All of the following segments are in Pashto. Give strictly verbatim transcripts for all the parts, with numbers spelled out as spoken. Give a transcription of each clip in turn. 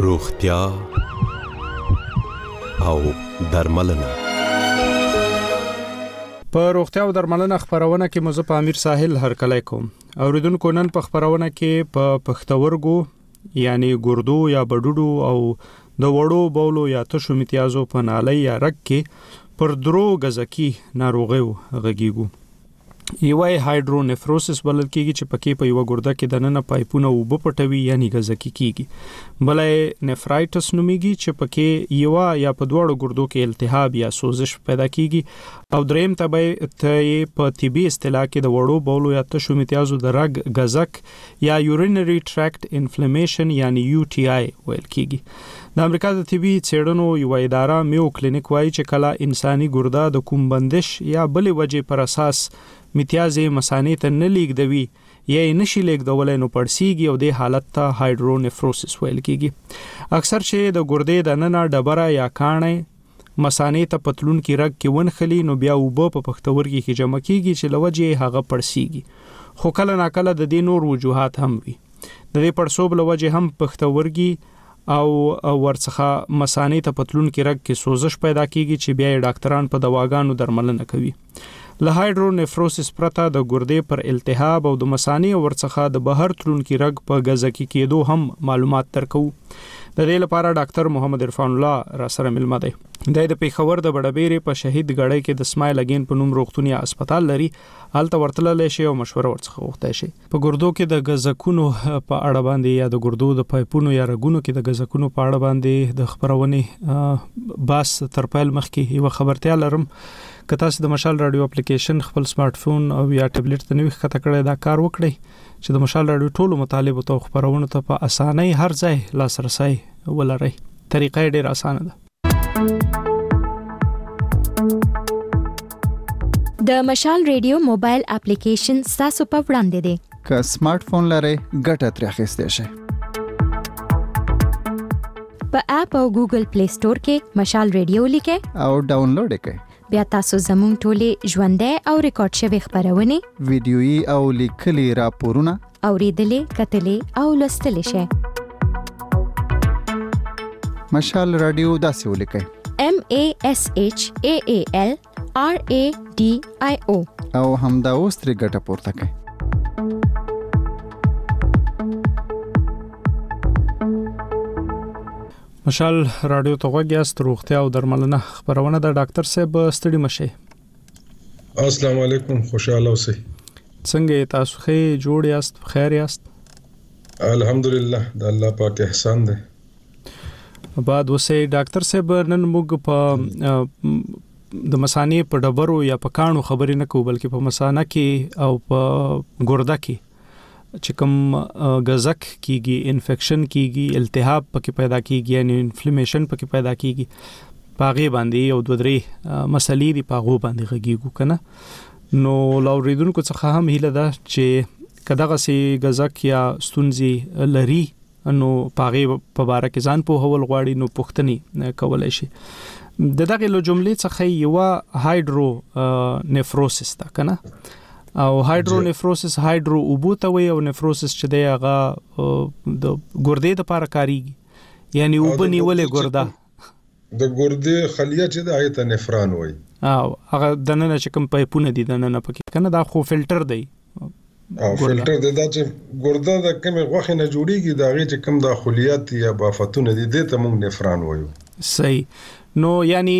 روغتیا او درملنه. په روغتیا او درملنه خبرونه کې مزه په امیر ساحل هرکلی کوم. اوریدونکو نن په خبرونه کې په پښتورګو یعنی ګردو یا بډوډو او د وړو بولو یا تشو امتیازو په نالۍ یا رګ کې پر درو غزکی ناروغیو غږیږو. یوه هایدرونیفروسس بلل کېږي چې پکې په یو ګرده کې د ننه پایپونه وبو پټوي یعنی غزکی کېږي. بلې نفرایټس نومېږي چې پکې یو یا په دوړو ګردو کې التهاب یا سوزش پیدا کېږي. او دریم تبه ته په طبي اصطلاح کې د وړو بولو یا تشو امتیازو د رګ غزک یا یورینری ټریکټ انفلیمیشن یعنی یو ټي آی ویل کېږي. د امریکا د طبي څېړنو یو اداره میو کلینیک وایي چې کله انساني ګرده د کوم بندش یا بلې وجې پر اساس امتیازي مثانې ته نه لیږدوي یا یې نشي لیږدولی نو پړسیږي او د حالت ته هایدرونیفروسس ویل کېږي. اکثر چې د ګردې د ننه ډبره یا کاڼی مثانې ته پتلون کې رګ کې ونښلي نو بیا اوبه په پښتورګي کې جمع کېږي چې له وجې هغه پړسیږي. خو کله ناکله د دې نور وجوهات هم وي. د دې پړسوب له وجې هم پښتورګي او ورڅخه مثانې ته پتلون کې رګ کې سوزش پیدا کېږي چې بیا یې ډاکټران په دواګانو درملنه کوي. له هایدرونیفروسس پرته د ګردې پر التهاب او د مثانې ورڅخه د بهر تلونکي رګ په غزکی کېدو هم معلومات درکو. د دې لپاره ډاکټر محمد عرفان الله را سره ملما دی. د پیښور د بډبېرې په شهید غړی کې د سمایل اگین په نوم روغتونی هسپتال لري. هلته ورتللی شي او مشوره ورڅخه غوښتای شي. په ګردو کې د غزکونو په اړه باندې یا د ګردو د پایپونو یا رګونو کې د غزکونو په اړه باندې د خبرونې باس تر پیل مخکې یو خبرتیا لرم. که تاسو د مشال رادیو اپلیکیشن خپل سمارټ فون او یا ټابلیټ ته نوې ښکته کړئ دا کار وکړئ چې د مشال رادیو ټولو مطالبو ته خبرونه ته په اسانۍ هر ځای لاسرسي ولرئ. طریقه ډېر اسانه ده. د مشال رادیو موبایل اپلیکیشن تاسو په وړاندې دی. که سمارټ فون لرئ ګټه ترې اخیستی شئ. په اپ او ګوګل پلی سٹور کې مشال رادیو لیکئ او ډاونلوډ یې کړئ. بیا تاسو زموږ ټولې ژوندۍ او ریکارډ شوي خبرونه ویډیويي او لیکلي راپورونه اوریدلې کتلې او لوستلې شئ. مشال رادیو داسې ولیکئ: M A S H A A L R A D I O او همدا اوس ترې ګټه پورته کړئ. مشال رادیو ته غوږ یاست. روغتیا او درملنه خبرونه د ډاکټر صاحب ستړي مشي. السلام علیکم، خوشاله اوسئ. څنګه تاسو ښه جوړ یاست؟ خیر یاست؟ الحمدلله د الله پاک احسان دی. بعد وسه ډاکټر صاحب نن موږ په د مثانې په ډبرو یا په کانو خبرې نه کوو بلکې په مثانه کې او په ګرده کې چې کوم غزک کیږي، انفیکشن کیږي، التهاب پکې پیدا کیږي یعنی انفلیمیشن پکې پیدا کیږي پاغي باندې او دوه درې مسلې دي پاغو باندې غږیږي کنه. نو لاوریدونکو څخه هم هیله ده چې کداغه سي غزک یا ستونزي لري نو پاغي په باره کې ځان په هول غواړي نو پوښتنې کولای شي. د دغه له جملې څخه یو هایدرو نیفروسس ده کنه. او هایدرونیفروسس هایدرو اوبو ته وي او نیفروسس چې دی هغه د ګردې د پاره کاریږي یعنی اوبه نیولې ګرده د ګردې خلیه چې د هغه ته نفران وي او هغه د ننه چې کوم پایپونه دي د ننه پکې کنه دا خو فلټر دی او فلټر د دا چې ګرده د کومه غوښه نه جوړیږي دا هغه چې کوم د خلیات یا بافتونه دي د ته موږ نفران وایو. صحیح. نو یعنی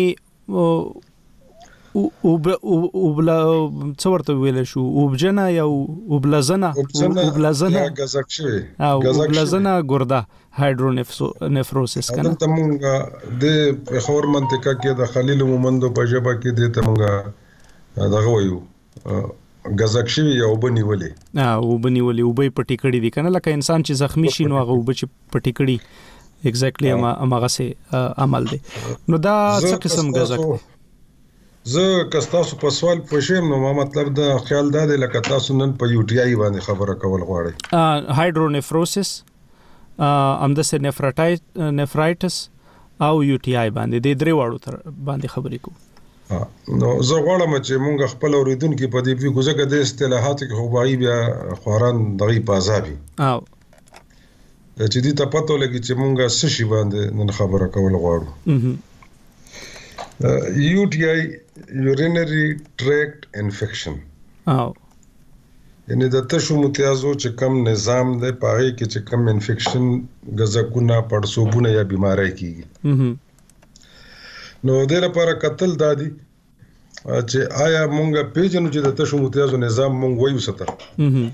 او او بلا څورته ویل شو اوبجنه یا اوبلزنه اوبلزنه یا غزک شوی او اوبلزنه ګرده هایدرونیفروسس کنه. ته مونږ د پیښور منطقه کې د خلیل مومندو په ژبه کې د ته مونږ دغه وایو غزک شوی یا وبني ولي او وبني ولي وبې پټی کړي دي کنه لکه انسان چې زخمی شي نو هغه وب چې پټی کړي ایگزیکټلی هغه سه عمل دی. نو دا څه قسم غزک زه کستاسو په سوال پوښیم نو ما مطلب دا خیال دا دی لکه تاسو نن په یو ټي آی باندې خبره کول غواړئ. هایدرونیفروسس ام د سه نفرټای نفرایټس او یو ټي آی باندې د درې واړو تر باندې خبرې کوو. نو زه غواړم چې مونږ خپل اوریدونکو په دې په ګوزګه د اصطلاحات کې خو بای بیا خوران دغه پازابي او چې دې ته پته ولګي چې مونږه څه شي باندې نن خبره کول غواړو. یو ټي آی یورینری ټریکټ انفیکشن او یعنی د تشو متیازو چې کم نظام دی پاره کې چې کم انفیکشن غزکونه پړسوبونه یا بیماری کیږي. نو د لپاره قتل دادی چې آیا مونږه پیژنو چې د تشو متیازو نظام مونږ وایو ستر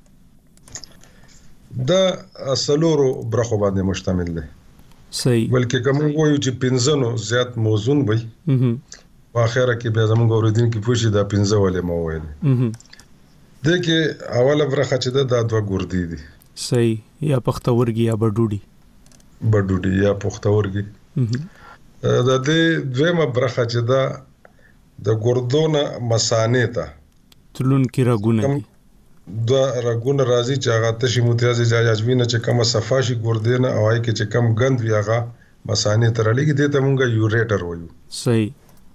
دا سلورو برخو باندې مشتمل دی. صحیح. بلکې کوم وایو چې پنځنو زیات موزون وي په اخره کې بیا زموږ اوریدونکو پوښي دا پنځه ولې مو وایي. د کې اوله برخه چې دا د دوه ګردې دي. صحیح. یا پختورګي یا بډوډي بډوډي یا پختورګي. د دې دویمه برخه چې دا د ګردونو مسانې ته تلون کې راګونه دي. دا راګونه راځي چې هغه تشي متیازي جاجوینه چې کومه صفاشي ګردینه او هغه کې چې کم غند وي هغه مسانې تر لګي دي ته مونږه یوریټر وایو. صحیح.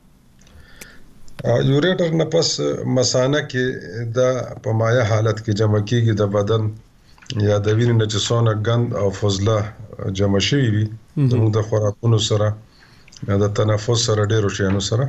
یوریټر نه پس مسانه کې دا په مایع حالت کې جمع کیږي د بدن یا د وینې نه چې څونه غند او فضله جمع شوی وي زموږ د خوراکونو سره یا د تنفس سره ډیرو شیانو سره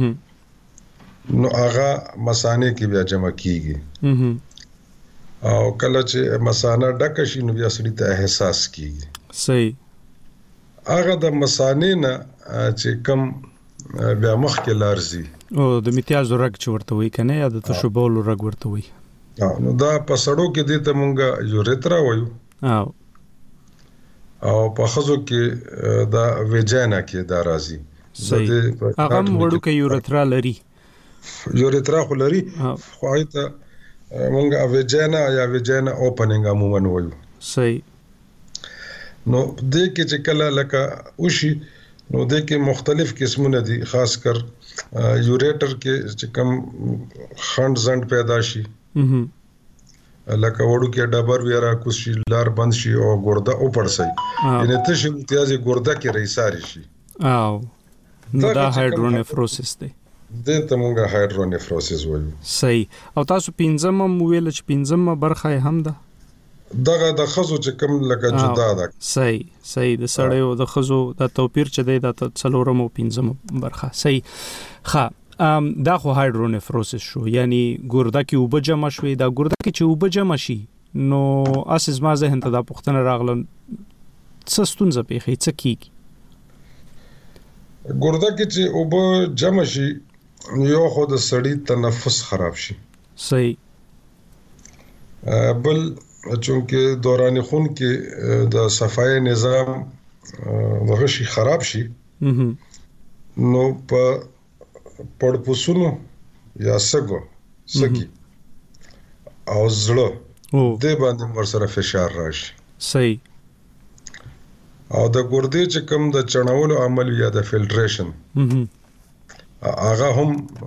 نو هغه مسانه کې بیا جمع کیږي. او کله چې مسانه ډکه شي نو بیا سړی ته احساس کیږي. صحیح. هغه د مسانې نه چې کم بیا مخ کې لارزي او د میتیازو رګ چې ورته وي کنه یا د تشو بولو رګ ورته وي. نو دا په سړو کې دي ته مونږه یوریترا وایو. او او په خزو کې دا ویجانا کې دا راځي. صحیح. هغه وړو کې یوریترا لري. یوریترا خو لري خو ایته مونږه ویجانا یا ویجانا اوپننګ عموما وایو. صحیح. نو د کې چې کله لکه وشي نو د کې مختلف قسمونه دي خاص کر یوریټر کې چې کم خند زند پیدا شي لکه وړو کې ډبر ویرا کوشي لار بند شي او ګرده او پړسي یعنی ته شي امتیازي ګرده کې رئیساري شي. او نو دا هایډرونیفروسس دی. د تمونګه هایډرونیفروسس وایو. صحیح. او تاسو پنځمه مویل چې پنځمه برخه هم ده دغه د خزو چې کم لکه جدا ده. صحیح. صحیح. د سړیو د خزو د توپیر چې دی د څلورم او پنځم برخه. صحیح. ښه ام دا خو هایډرونیفروسس شو یعنی ګرده کې اوبه جمع شوي. دا ګرده کې چې اوبه جمع شي نو اساس ما ذهن ته دا پوښتنه راغله څه ستونزه پیښی څه کیږي؟ ګرده کې چې اوبه جمع شي یو خو د سړی تنفس خراب شي. صحیح. بل چونکه دوران خون کې د صفای نظام دغه شي خراب شي نو په پړپوسونو یا سګو سګي او زړه د باندې ورسره فشار راشي. صحیح. او د ګردې چې کوم د چڼولو عمل یا د فلټریشن هغه هم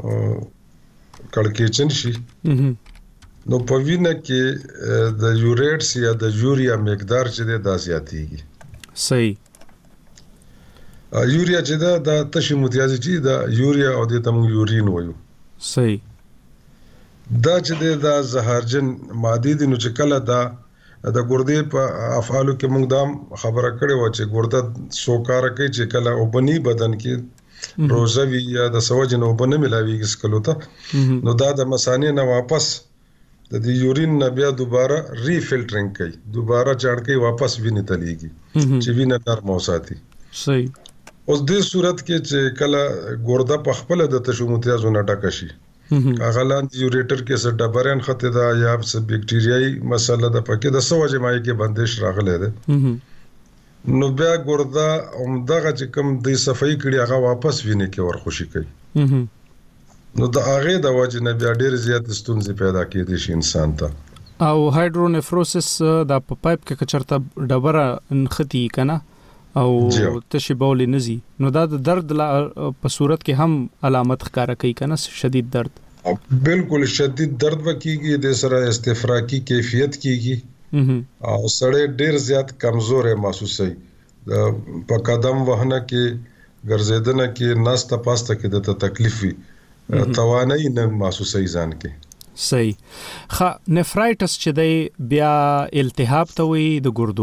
کړکېچن شي نو په وینه کې د یوریټس یا د یوریا مقدار چې د زیاتېږي. صحیح. یوریا چې دا د تشې متیازي چې دا یوریا او د تم یورین وایو. صحیح. دا چې د زهرجن ماده دي نو چې کله دا د ګردې په افعالو کې موږ دا خبره کړې و چې ګرده سوکاره کوي چې کله وبني بدن کې روزوي یا د سوجن وبنه ملاويږي سکلو ته نو دا د مسانې نه واپس د دې یورین نه بیا دوباره ری فلټرینګ کوي دوباره چاړ کوي واپس وینې ته لیږي چې وینه نرم وساتي. صحیح. اوس دې صورت کې چې کله ګرده په خپل د تشو متیازو نه ډکه شي هغه لاندې یوریټر کې څه ډبرین خطه دا یا څه بکټیریاي مسله د پکې د سوجه مای کې بندش راغله ده نو بیا ګرده عمدغه چې کوم د صفای کړي هغه واپس وینې کې ورخوشي کوي نو د هغه د وجه نه بیا ډیر زیات ستونزې پیدا کېدي شي انسان ته. او هایډرونیفروسس د په پایپ کې چرته ډبره نختی کنه او تشي بولې نزي نو دا د درد په صورت کې هم علامت ښکارا کوي کنه شدید درد. بالکل شدید درد وکيږي د سره استفراقی کیفیت کیږي او سړی ډیر زیات کمزور محسوسوي په قدم وهنه کې ګرځیدنه کې ناسته پاسته کې د تکلیف وي توانای نه محسوسوي ځان کې. صحیح. خ نفرایټس چې دی بیا التهاب ته وي د ګردو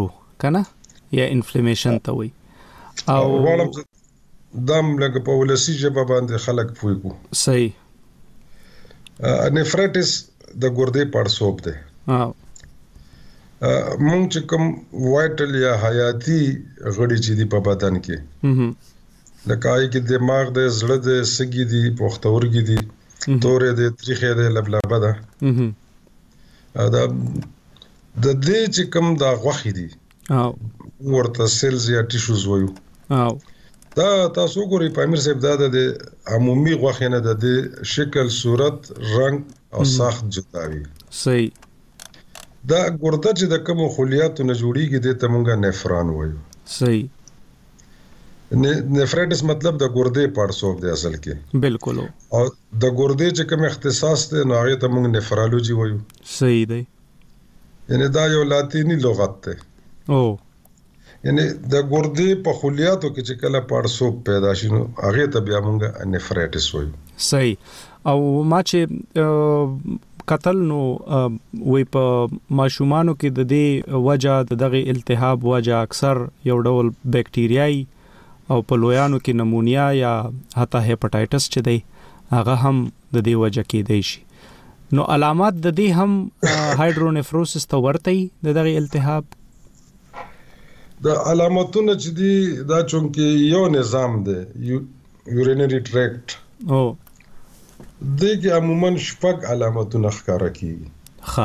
کنه یا انفلیمیشن ته وي او غواړم دم لکه په ولسی ژبه باندې خلک پوي کو صحیح نیفرایټس د ګردې پړسوب دی او مونږ چې کوم وایټل یا حیاتي غړي چې دی په بدن کې لکه آی کې دماغ د زړه د سګي دی پښتورګي دی تورې د تریخې د لبلبه ده دا د دې چې کوم دا غوخي دي او ورته سیلز یا ټیشوز وایو او دا تاسو ګورئ په امیر صاحب دا د عمومي غوخي نه د شکل صورت رنگ او ساخت جوړوي صحیح دا ګرده چې د کوم خلیاتو نه جوړیږي د تمونګه نفران وایو صحیح نیفرایټس مطلب د ګردې پړسوب دی اصل کې بالکل او د ګردې چې کوم اختصاص دی نو هغه ته موږ نفرالوجي وایو صحیح دی یعنی دا یو لاتینی لغت دی او یعنی د ګردې په خلیاتو کې چې کله پړسوب پیدا شي نو هغه ته بیا موږ نیفرایټس وایو صحیح او ما چې قتل نو وې په ماشومانو کې د دې وجہ د دغه التهاب وجہ اکثر یو ډول بیکټیریاي او په لویانو کې نمونیا یا حتی هپاټایټس چې دی هغه هم د دې وجہ کې دی شي نو علامات د دې هم هایډرونیفروسس ته ورته د دغه التهاب د علامتونو چې دی دا چونکه یو نظام دی یورینری ټریکټ او دغه عموما شپږ علامتونه ښکارا کیږي ښه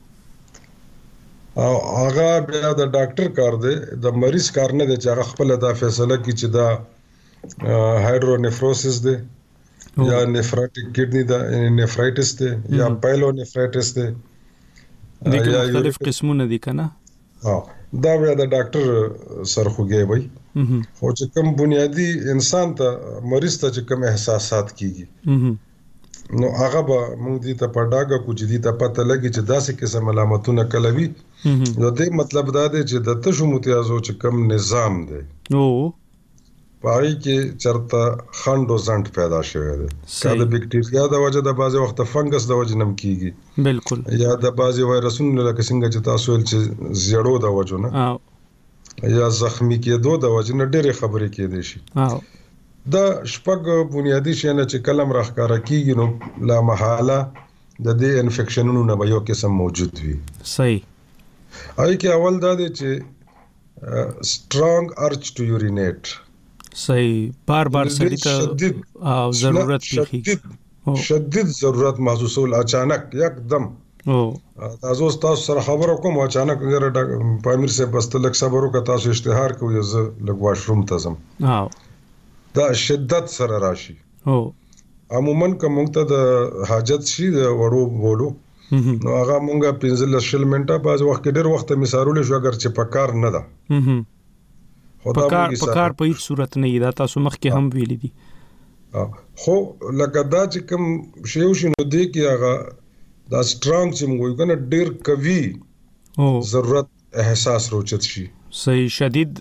او هغه بیا د ډاکټر کار دی د مریض کار نه دی چې هغه خپل دا فیصله کوي چې دا هایډرونیفروسس دی یا نفراټیک کډنی دا نفرایټس دی یا پایلونیفرایټس دی دغه مختلف قسمونه دي کنه ها دا بیا د ډاکټر سرخوږی وي خو چې کوم بنیادی انسان ته مریض ته چې کوم احساسات کیږي نو هغه به موږ دې ته په ډاګه کو چې دې ته پته لګي چې داسې قسم علامتونه کلوي نو دې مطلب دا دی چې د تشو متیازو چې کوم نظام دی او پای کې چرته خندو زنټ پیدا شوی دی کا د بیکټیریا د وجه د بازي وخت فنګس د وجه نم کیږي بالکل یا د بازي وایرسونو لکه څنګه چې تاسو ول چې زیړو د وجه نه یا زخمی کېدو د وجه نه ډېرې خبرې کېدې شي او دا شپږ بنیادی شیانه چې کلم راخکاره کیږي نو لا محاله د دې انفیکشنونو نه یو قسم موجود وي صحیح آی کې اول دا دی چې سترونګ ارچ ټو یورینیټ صحیح بار بار سړی ته او ضرورت پیږي شدید ضرورت محسوسول اچانک یکدم او تاسو تاسو سره خبرو کوم اچانک غیر پامیر سے بس تلک صبر وکړه تاسو اشتهار کوي زه لګ واشروم ته ځم او دا شدت سره راشي او عموما کوم ته د حاجت شي د وړو بولو نو هغه مونږه پنځل شل منټه باز وخت ډېر وخت مثالونه شو اگر چې پکار نه ده پکار پکار په هیڅ صورت نه دا تاسو مخ کې هم ویل دي خو لکه دا چې کوم شی وشنو دی کې هغه دا سترونګ چې موږ کنه ډېر کوي او ضرورت احساس روچت شي صحیح شدید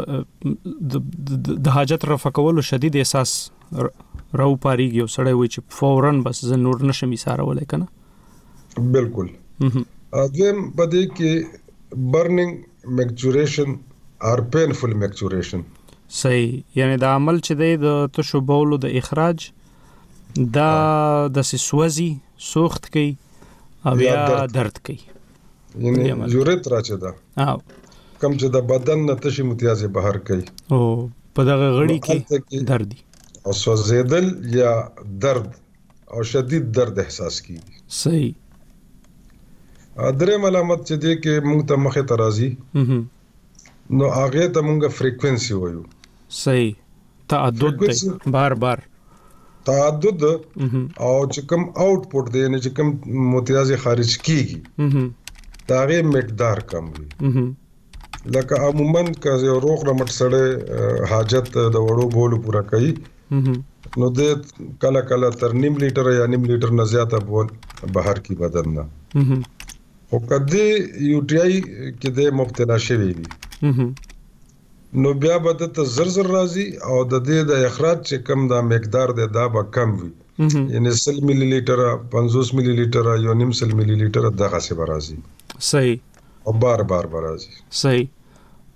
د حاجت رفع کولو شدید احساس راو پاریږي او سړی وي چې فورن بس زه نور نشم ایثارولای کنه بالکل اځم پدې کې برنینګ میکچوریشن اور پینفul میکچوریشن صحیح یعنی دا عمل چې د تشو بولو د اخراج دا د سوزي سوخت کوي او یا درد کوي یعنی یورت راځي دا او کم چې د بدن نه تشي متیازه بهر کوي او په دغه غړي کې درد او سوځیدل یا درد او شدید درد احساس کیږي صحیح درې علامت چې دې کې موږ ته مخه ترازی نو هغه ته موږ فریکوئنسي وایو صحیح تعدد دی بار بار تعدد او چې کوم آوټپوټ دی نه چې کوم متیازه خارج کیږي دا غي مقدار کم وي لکه عموما که یو روغ رمټ سره حاجت د وړو بولو پورا کوي نو د کله کله تر نیم لیټر یا نیم لیټر نه زیاته بول بهر کی بدن نه او کدی یو ټی آی کې د مبتلا شوی وي نو بیا به د زر زر راځي او د دې د اخراج چې کم دا مقدار دی دا به کم وي یعنی سل ملي لیټر پنځوس ملي لیټر یا نیم سل ملي لیټر دغه څه راځي صحیح او بار بار راځي صحیح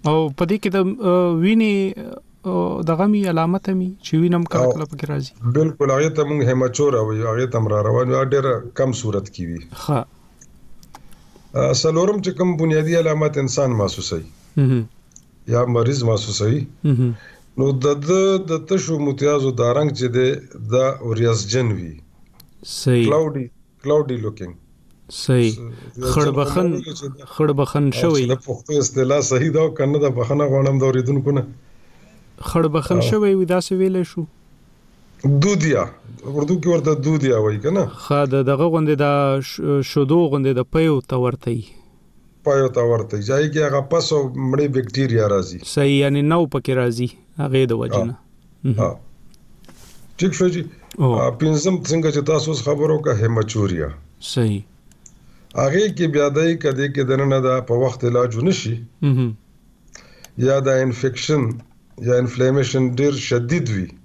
او په دې کې د ویني دغه می علامت می چې وینم کله کله پکې راځي بالکل هغه ته موږ هیماچور او هغه ته را روان ډېر کم صورت کې وي. ها سلورم چې کوم بنیادی علامات انسان محسوسوي یا مریض محسوسوي نو د د تشو متیازو د رنگ چې د د اوریاسجن وی صحیح کلاودی کلاودی لوکینګ صحیح خړبخن خړبخن شوی د پښتو اصطلاح صحیح دا کنه د بخنه غوڼم د اوریدونکو نه خړبخن شوی ودا څه ویل شو دودیا اردو کې ورته دودیا وای کنه خا دغه غوندې د شودو غوندې د پيو تورتي پایو تا ورته ځای کې هغه پسو مړی بکټیریا راځي صحیح یعنی نو پکې راځي هغه د وجنه ها ٹھیک شو جی پنځم څنګه چې تاسو خبرو کا هیماچوریا صحیح هغه کې بیا دای کده کې دنه دا په وخت علاج ونشي یا دا انفیکشن یا انفلیمیشن ډیر شدید وي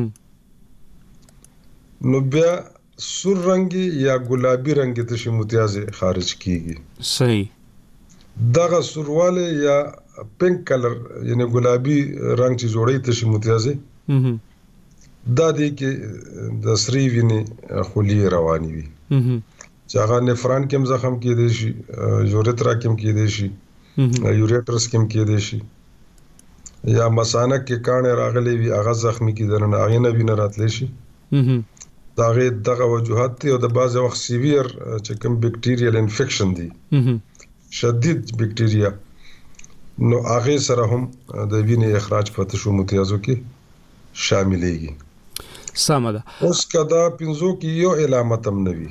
نو بیا سور رنگي یا ګلابي رنگي ته شي متیازه خارج کیږي صحیح دغه سورواله یا پینک کلر یعنی ګلابي رنگ چې جوړي ته شي متیازه دا دی کې د سری ویني خولي رواني وي چې هغه نفران کې زخم کې دي شي یوريترا کې کې دي شي یوریټرس کې کې دي شي یا مثانه کې کانه راغلي وي هغه زخمي کې درنه هغه نه ویني راتلی شي دا غي دغه وجوهات ته د بعض وخت سیویر چې کوم بکټیریال انفیکشن دي شدید بکټیریا نو هغه سره هم د وینې اخراج په تشو متیازو کې شاملېږي سمه ده اوس کدا پنځو کې یو علامت هم نوي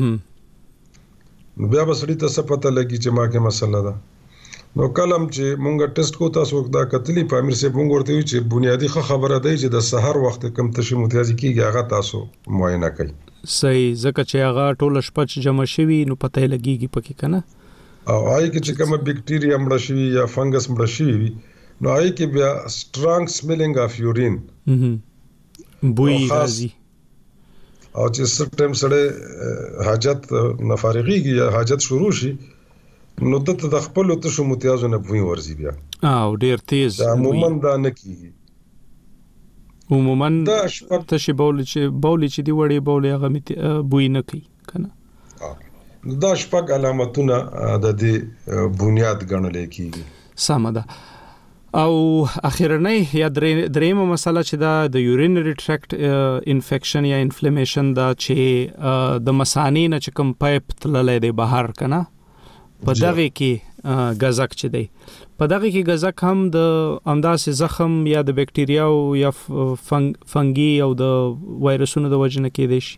نو بیا به سړی ته څه پته لګي چې ما کې مسله ده نو کلم چې مونږه ټیسټ کو تاسو دا کتلی په امیر سه مونږ ورته وی چې بنیادی خبره ده چې د سحر وخت کم تشو متیازي کیږي هغه تاسو معاینه کوي صحیح ځکه چې هغه ټول شپه جمع شوی نو پته لګيږي پکې کنه او آی کې چې کومه بکټیریا مړه شوی یا فنګس مړه شوی نو آی کې بیا سترونګ سمیلینګ اف یورین بوی راځي او چې سټم سره حاجت نفارغيږي یا حاجت شروع شي نو دته د خپل تشو متیازو نه بوی ورزي بیا او ډیر تیز عموما دا نه کیږي عموما تشي بول چې بول چې دی وړي بول هغه بوی نه کوي کنه دا شپږ علامتونه د دې بنیاد ګڼل کېږي سمه ده او اخیرنۍ یا دریمه مسله چې دا د یورینری ټریکټ انفیکشن یا انفلیمیشن دا چې د مثانې نه چې کوم پایپ تللی دی بهر کنه په دغه کې غزک چې دی په دغه کې غزک هم د امداسې زخم یا د بکټیریاو یا فنګي او د وایرسونو د وجنه کې دی شي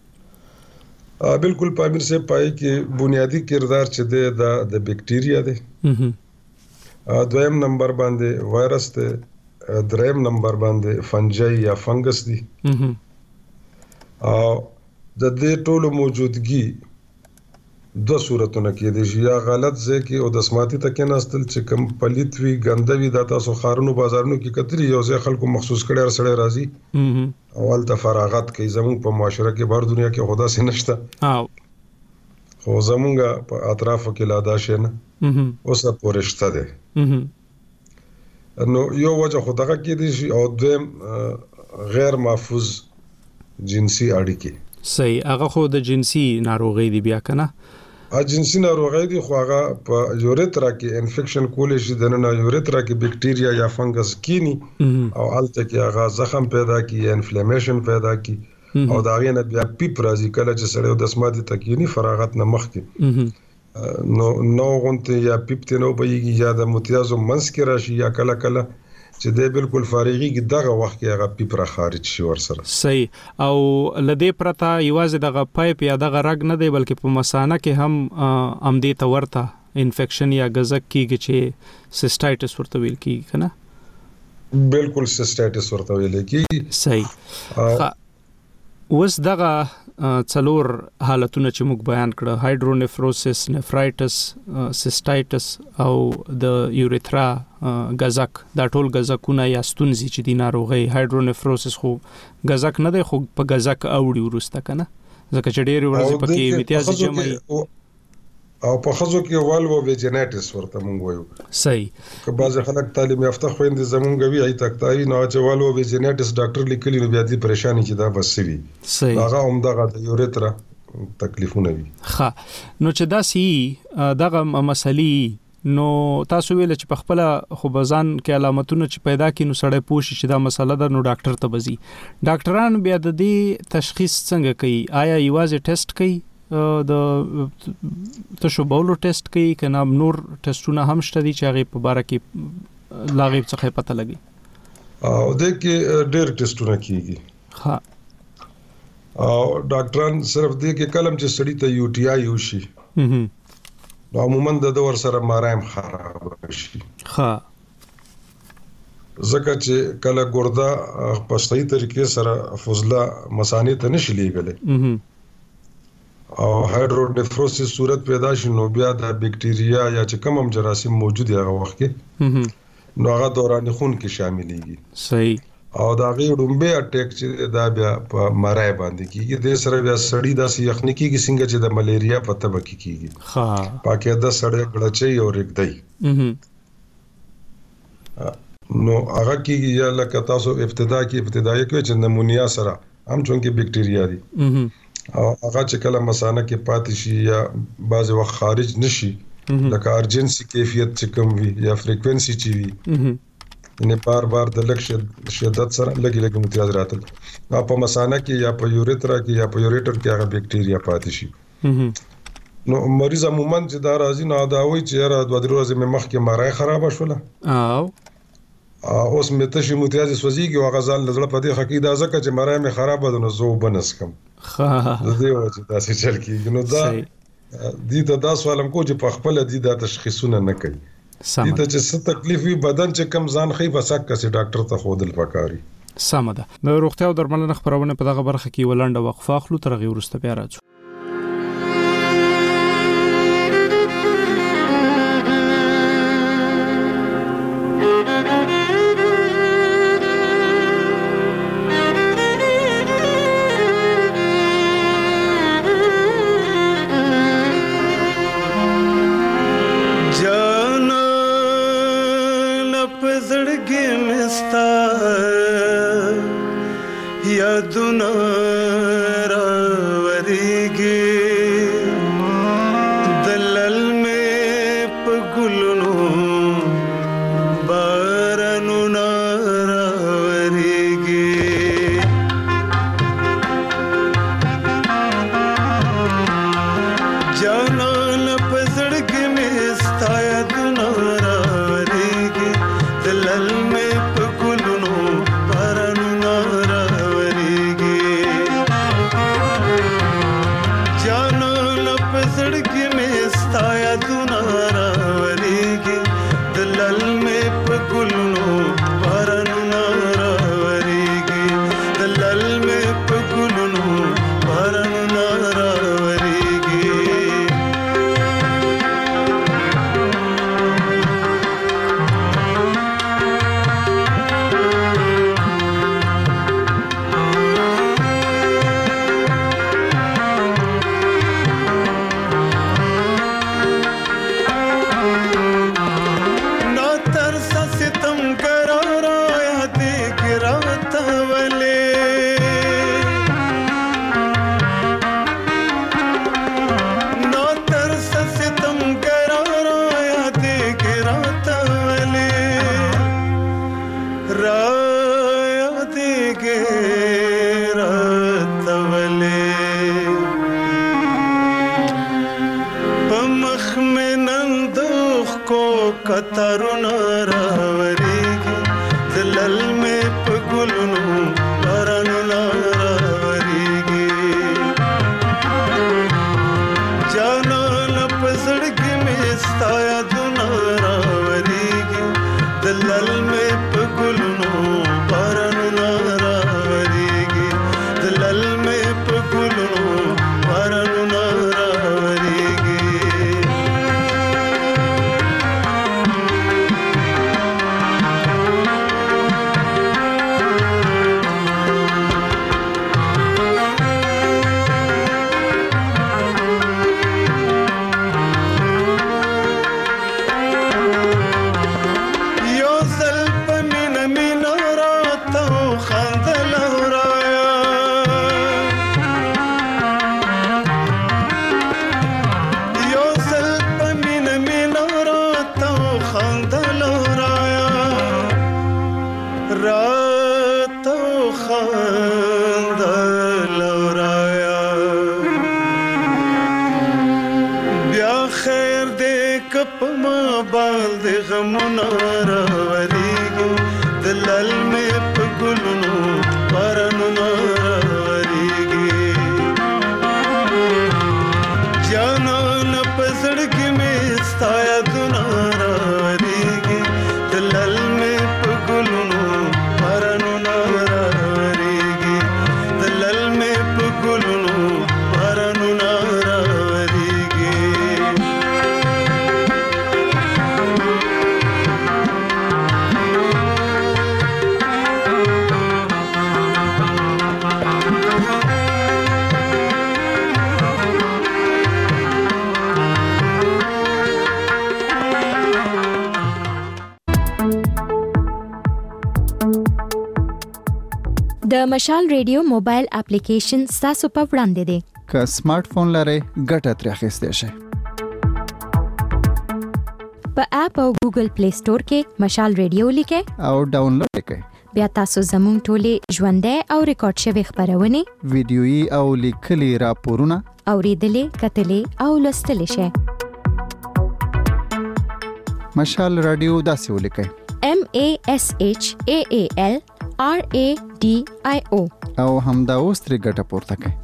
بالکل پامیر سے پای کې بنیادی کردار چې دی د د بکټیریا دی دویم نمبر باندې وایرس دی دریم نمبر باندې فنجای یا فنګس دی او د دې ټولو موجودګي دو صورتونه کې دي چې یا غلط ځای کې او د سماعتي تکې نستل چې کم پلیت وی ګندوي د تاسو خارونو بازارونو کې کتري یو ځای خلکو مخصوص کړي هر سړی راځي اول ته فراغت کوي زموږ په معاشره کې بار دنیا کې خدا سي نشته او خو زموږ په اطرافو کې لا دا شي نه اوسه پورشته ده نو یو وجه خدغه کې دي او دویم غیر محفوظ جنسي اړیکې صحیح هغه خو د جنسي ناروغي دی بیا کنه ا جنسي ناروغي دي خو هغه په یوريترا کې انفیکشن کولې شي د نه یوريترا کې بکټیریا یا فنګس کینی او الته کې هغه زخم پیدا کی انفلیمیشن پیدا کی او دا غینه بیا پیپ راځي کله چې سړی د سماعتي تکینی فراغت نه مخ کې نو نو غونته یا پیپ ته نو بېږي یا د متیازو منس کې راشي یا کله کله چې د بالکل فارغي کې دغه وخت کې هغه پیپ را خارج شي ورسره صحیح او لدې پرتا یوازې دغه پایپ یا دغه رګ نه دی بلکې په مثانه کې هم امدې ته ورته انفیکشن یا غزک کیږي چې سیسټایټس ورته ویل کیږي کنه بالکل سیسټایټس ورته ویل کیږي صحیح اوس دغه څلور حالتونه چې موږ بیان کړه هایډرونیفروسس نفرایټس سیسټایټس او د یوریترا غزک دا ټول غزکونه یا ستونزې چې دی ناروغي هایډرونیفروسس خو غزک نه دی خو په غزک اوړي ورسته کنه ځکه چې ډېر ورځې پکې امتیاز جمعي او په خزو کې والو ویجنټس ورته مونږ وایو. صحیح. که بعض خلک تعلیم یافته خويندې زمونږ وی ای تکتاوی نو چې والو ویجنټس ډاکټر لیکلی نو بیا دې پریشانی چې دا بس وي. صحیح. هغه همدغه د یوریترا تکلیفونه وي. ښه نو چې دا سی دغه مسلې نو تاسو ویل چې په خپل خو بزان کې علامتونه چې پیدا کینو سړی پوښي چې دا مسله ده نو ډاکټر ته بزي. ډاکټران بیا د دې تشخیص څنګه کوي؟ آیا یوازې ټیسټ کوي د تشو بولو ټیسټ کوي کنه نور ټیسټونه هم شته دي چې هغه په باره کې لاغیب څخه پته لګي؟ او د کې ډېر ټیسټونه کیږي. ها او ډاکټران صرف دې کې کلم چې سړی ته یو ټي آی وشي نو عموما د دور سره مارایم خراب شي. ها ځکه چې کله ګرده په صحیح طریقې سره فضله مثانې ته نشي لیږلی او هایدرونیفروسس صورت پیدا شي نو بیا د بکټیریا یا چې کوم هم جراثیم موجود هغه وخت کې نو هغه دوران خون کې شاملېږي. صحیح. او دا غي ډومبه اٹیک چې دا بیا په مړای باندې کیږي د سره بیا سړی داسې یخنی کیږي څنګه چې د ملیریا په تبه کې کیږي. ها پاکه د سړی غړچي او رګدای نو هغه کیږي یا لکه تاسو ابتدا کې ابتدایي کې چې نمونیا سره هم چونکه بکټیریا دي او هغه چې کله مثانه کې پاتې شي یا بعض وخت خارج نشي لکه ارجنسي کیفیت چې کم وي یا فریکوئنسي چې وي نه بار بار د لک شدت سره لګي لګي متیاز راتل په مثانه کې یا په یوریترا کې یا په یوریټر کې هغه بکټیریا پاتې شي نو مریض عموما چې دا راځي نه دا وایي چې را دوه درې ورځې مې مخ کې مارای خراب شوله او اوس مې تشي متیاز سوځيږي او غزال نظر په دې حقیقت دا ځکه چې مارای مې خراب ده نو زه وبنس کم. ها د دې وجه دا څه چل کیږي نو دا دې ته دا سوالم کو چې په خپل دې دا تشخیصونه نه کوي. دې ته چې څه تکلیف وي بدن چې کم ځان خي بسک کسي ډاکټر ته خودل پکاري. سم ده. د روغتیا او درملنې خبرونه په دغه برخه کې ولنډه وقفه اخلو تر غي ورسته بیا راځو. خندل رایا راتو خندل رایا بیا خیر دې کپ ما بال دې غمونه راوريږي دلل مې په ګلونو پرنو راوريږي جانا نه پزړ کې مې ستایا دنا راوريږي دلل مې په ګلونو پرنو راوريږي دلل مې په ګلونو پرنو راوريږي د مشال ریډیو موبایل اپلیکیشن تاسو په وړاندې دی که سمارټ فون لرئ ګټه ترې اخیستی شئ. په اپ او ګوګل پلی سٹور کې مشال ریډیو لیکئ او ډاونلوډ کړئ. بیا تاسو زموږ ټولې ژوندۍ او ریکارډ شوي خبرونه ویډیويي او لیکلي راپورونه اوریدلې کتلې او لوستلې شئ. مشال رادیو داسې ولیکئ M A S H A A L R A D I O او همدا اوس ترې ګټه پورته کړئ.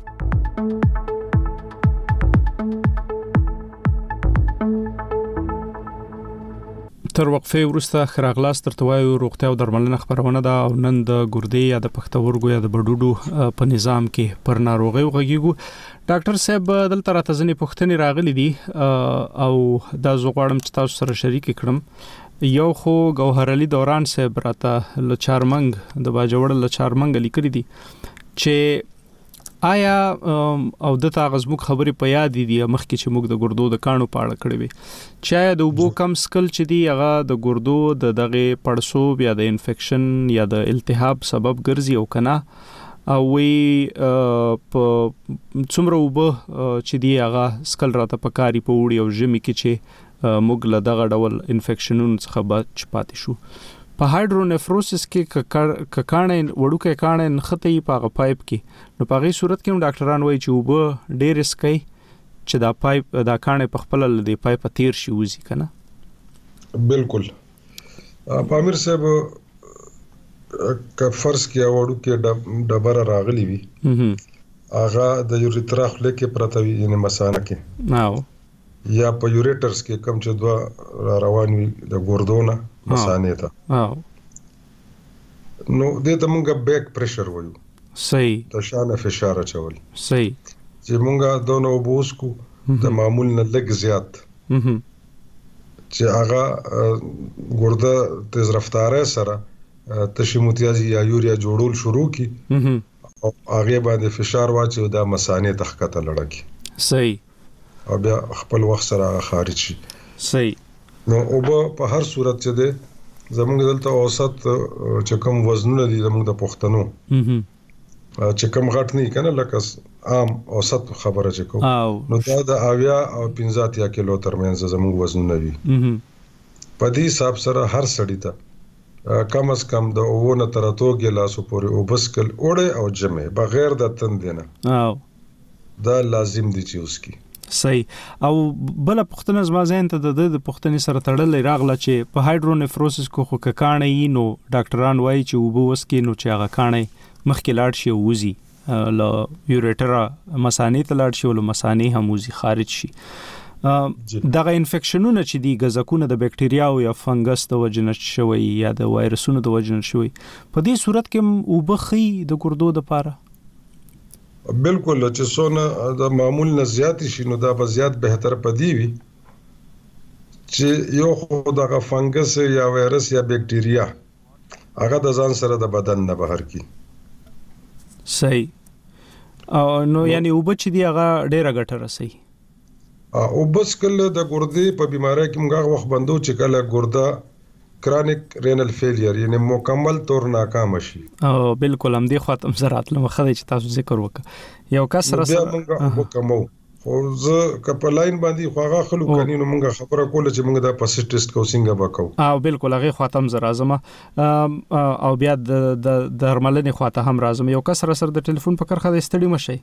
تر وقفه وروسته خراغلاس تر توایو روغتیا او درملنه خبرونه ده او نن د ګردې یا د پښتورګو یا د بډوډو په نظام کې پر ناروغي وغږیږو. ډاکټر صاحب دلته راته ځنې پوښتنې راغلي دي او دا زه غواړم چې تاسو سره شریک کړم. یو خو ګوهر علي دوران صاحب راته لچارمنګ د باجوړ لچارمنګ لیکلي دي چې آیا او د تاغزموک خبرې په یاد دي مخکې چې موږ د ګردو د کانو په اړه کړې وي چې د وبو کم سکل چې دی هغه د ګردو د دغه پړسوب یا د انفیکشن یا د التهاب سبب ګرځي او کنه او وی په څومره وبو چې دی هغه سکل راته پکاري په وړي او ژمي کې چې موږ له دغه ډول انفیکشنونو څخه بچ پاتې شو. په هایډرونیفروسس کې ککانې وړوکې کانې نخته یې په پایپ کې نو په غي صورت کې ډاکټران وایي چې وبو ډېر اسکي چې دا پایپ دا کانې په خپل د پایپ تیر شي وځي کنه. بالکل پامیر صاحب که فرض کې وړو کې ډبره راغلی وي هغه د یوریترا خله کې پرته وي یعنی مثانه کې ناو یا په یوریټرز کې کم چې دوا روان وي د ګردونه مثانه ته نو دې ته مونږه بیک پریشر وایو. صحیح. د شانه فشار چول. صحیح. چې مونږه دونو بوس کو د معمول نه لږ زیات چې هغه ګرده تیز رفتاره سره تشموتیازي یا یوریا جوړول شروع کی او هغه باندې فشار واچي د مثانه تخکته لړکی. صحیح. او بیا خپل وخت سره خارج شي. صحیح. نو او په هر صورت چې ده زموږ دلته اوسط چې کوم وزنونه دي زموږ د پښتنو چې کوم غټ نه کنه لکه عام اوسط خبره چې کوم نو دا د اویا او پنځه کیلو ترمنځ زموږ وزنونه وي. په دې حساب سره هر سړی ته کم از کم د اوونه تر اتو ګلاسو پورې او بسکل اوړه او جمع بغیر د تندنه او دا لازم دي چې اوس کی. صحیح. او بل پښتنه زما ځین ته د د پښتنې سره تړلې راغله چې په هایډرونیفروسس کو خو کانې نو ډاکټران وایي چې وبو وسکي نو چې هغه کانې مخکې لاړ شي وځي ل یوریټرا مثانه ته لاړ شي ول مثانه هم وځي خارج شي. دغه انفیکشنونه چې دی غزکونه د بکټریا او یا فنګس د وجنه شوی یا د وایرسونو د وجنه شوی په دې صورت کې وبخي د ګردو د پاره بالکل چې څونه د معمول نه زیات شي نو دا به زیات بهتر پدی وي چې یو خو دغه فنګس یا وایرس یا بکټریا هغه د ځان سره د بدن نه بهر کی. صحیح. او نو یعنی وب چې دی هغه ډیره ګټه رسي. او بس کله د ګردې په بیماری کې موږ وخت بندو چې کله ګرده کرونیک رینل فیلیر یعنی مکمل طور ناکام شي. او بالکل هم دی ختم زرات لمخه چې تاسو ذکر وکړه یو کس سره بیا موږ وکمو خو زه کپ لاین باندې خو هغه خلک کني نو موږ خبره کوله چې موږ دا پس ټیسټ کو څنګه وکاو او بالکل هغه خاطم زرا زما او بیا د درملنې خاطه هم راځم یو کس سره سره د ټلیفون په کرخه د استډي مشي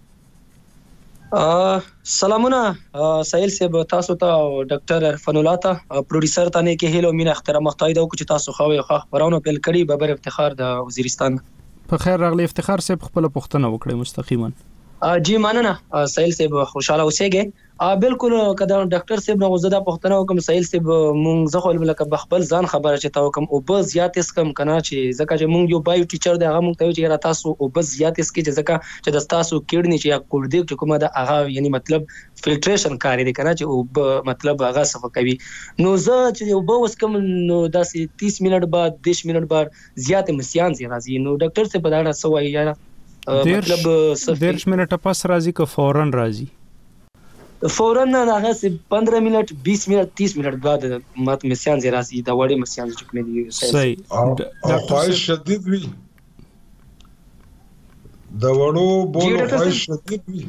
سلامونه سایل صاحب تاسو ته ډاکټر عرفان الله ته پروډوسر ته نه کې هلو مینا احترام مختای دا چې تاسو خو خو خبرونه پیل کړي ببر افتخار د وزیرستان په خیر راغلی افتخار صاحب خپل پښتنه وکړي مستقیما جی مننه سایل صاحب خوشاله اوسېږي بالکل کدا ډاکټر صاحب نو زدا پښتنه وکم سایل صاحب مونږ زه خپل لکه بخبل ځان خبره چې تا وکم او بس زیات اس کم کنه چې زکه چې مونږ یو بایو ټیچر دی هغه مونږ ته چې را تاسو او بس زیات اس کې چې زکه چې د تاسو کډنی چې یا کوډ چې کومه د هغه یعنی مطلب فلټریشن کاری دی کنه چې او مطلب هغه صفه کوي نو زه چې یو بوس کم نو داسې تیس منټ بعد دیش منټ بعد زیات مسیان زی راځي نو ډاکټر صاحب دا څه وایي یا مطلب دیرش منټه پس راځي که فورن راځي فورن نه هغه سه پندرہ منټ بیس منټ تیس منټ بعد مات مسیان زی راځي دا وړي مسیان چې کوم دي صحیح ډاکټر شدید وی دا وړو بولو خواهش شدید وی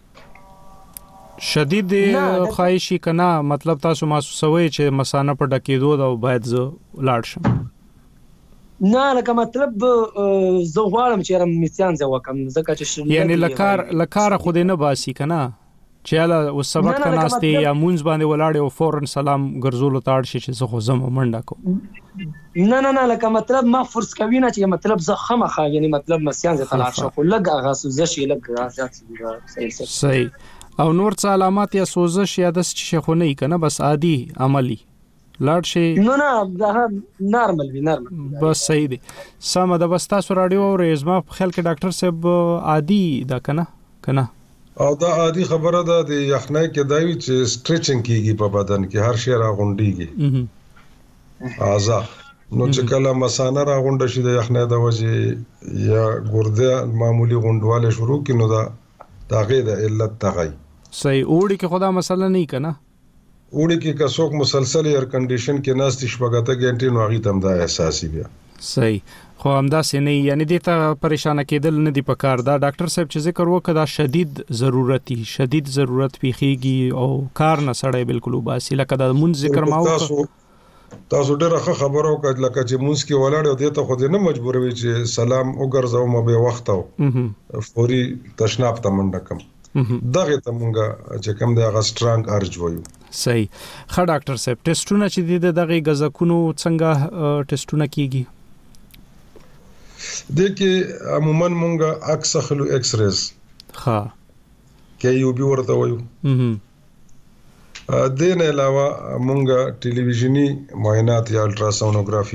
شدید خواهشي کنا مطلب تاسو محسوسوي چې مسانه په ډکیدو دا باید زه لاړ شم نه لکه مطلب زه غواړم چې رم مسیان زه وکم زکه چې یعنی لکار لکار خو دې نه باسي کنه چې اله او سبق کناستي یا مونږ باندې ولاړ او فورن سلام ګرځول تاړ شي چې زه خو زم منډه کو نه نه نه لکه مطلب ما فرض کوي نه چې مطلب زه خمخه یعنی مطلب مسیان زه تلاړ شم خو لګ هغه زه شي لګ صحیح صحیح او نور څه علامات یا سوزش یا د څه خو نه کنه بس عادي عملی لاړ شي نو نه دا نارمل وی نارمل بس صحیح دي سم د بس تاسو رادیو او ریزما په خیال کې ډاکټر صاحب عادي دا کنه کنه او دا عادي خبره ده د یخنۍ کې دایي چې سټریچینګ کیږي په بدن کې هر شی راغونډيږي اعضاء نو چې کله مسانه راغونډ شي د یخنۍ د وجه یا ګرده معمولی غونډواله شروع کینو دا داغه د علت تغی صحیح اوړي کې خدا مسله نه کنه اوړي کې کڅوک مسلسل ایر کنډیشن کې ناست شپږاته غنټې نو هغه تم دا احساسي بیا صحیح خو همدا سې نه یعنی د ته پریشان کېدل نه دی پکار دا ډاکټر صاحب چې ذکر وکړه شدید ضرورتي شدید ضرورت پیخيږي او کار نه سړی بالکل وباسي لکه د مون ذکر ما وکړه تاسو ډېر ښه خبرو کړل لکه چې مونږ کې ولاړ او د ته خو دې نه مجبوروي چې سلام وګرځاو مو به وخت او فوري تشناب ته منډه کم دغه ته مونږه چې کوم د هغه سترانګ ارج وایو صحیح ښه ډاکټر صاحب ټیسټونه چې د دغه غزکونو څنګه ټیسټونه کیږي د کې عموما مونږه اکس خلو ایکس ریز ها کې یو بي ورته وایو ا د نه علاوه مونږه ټلویزیونی معاینات یا الټراسونوګرافي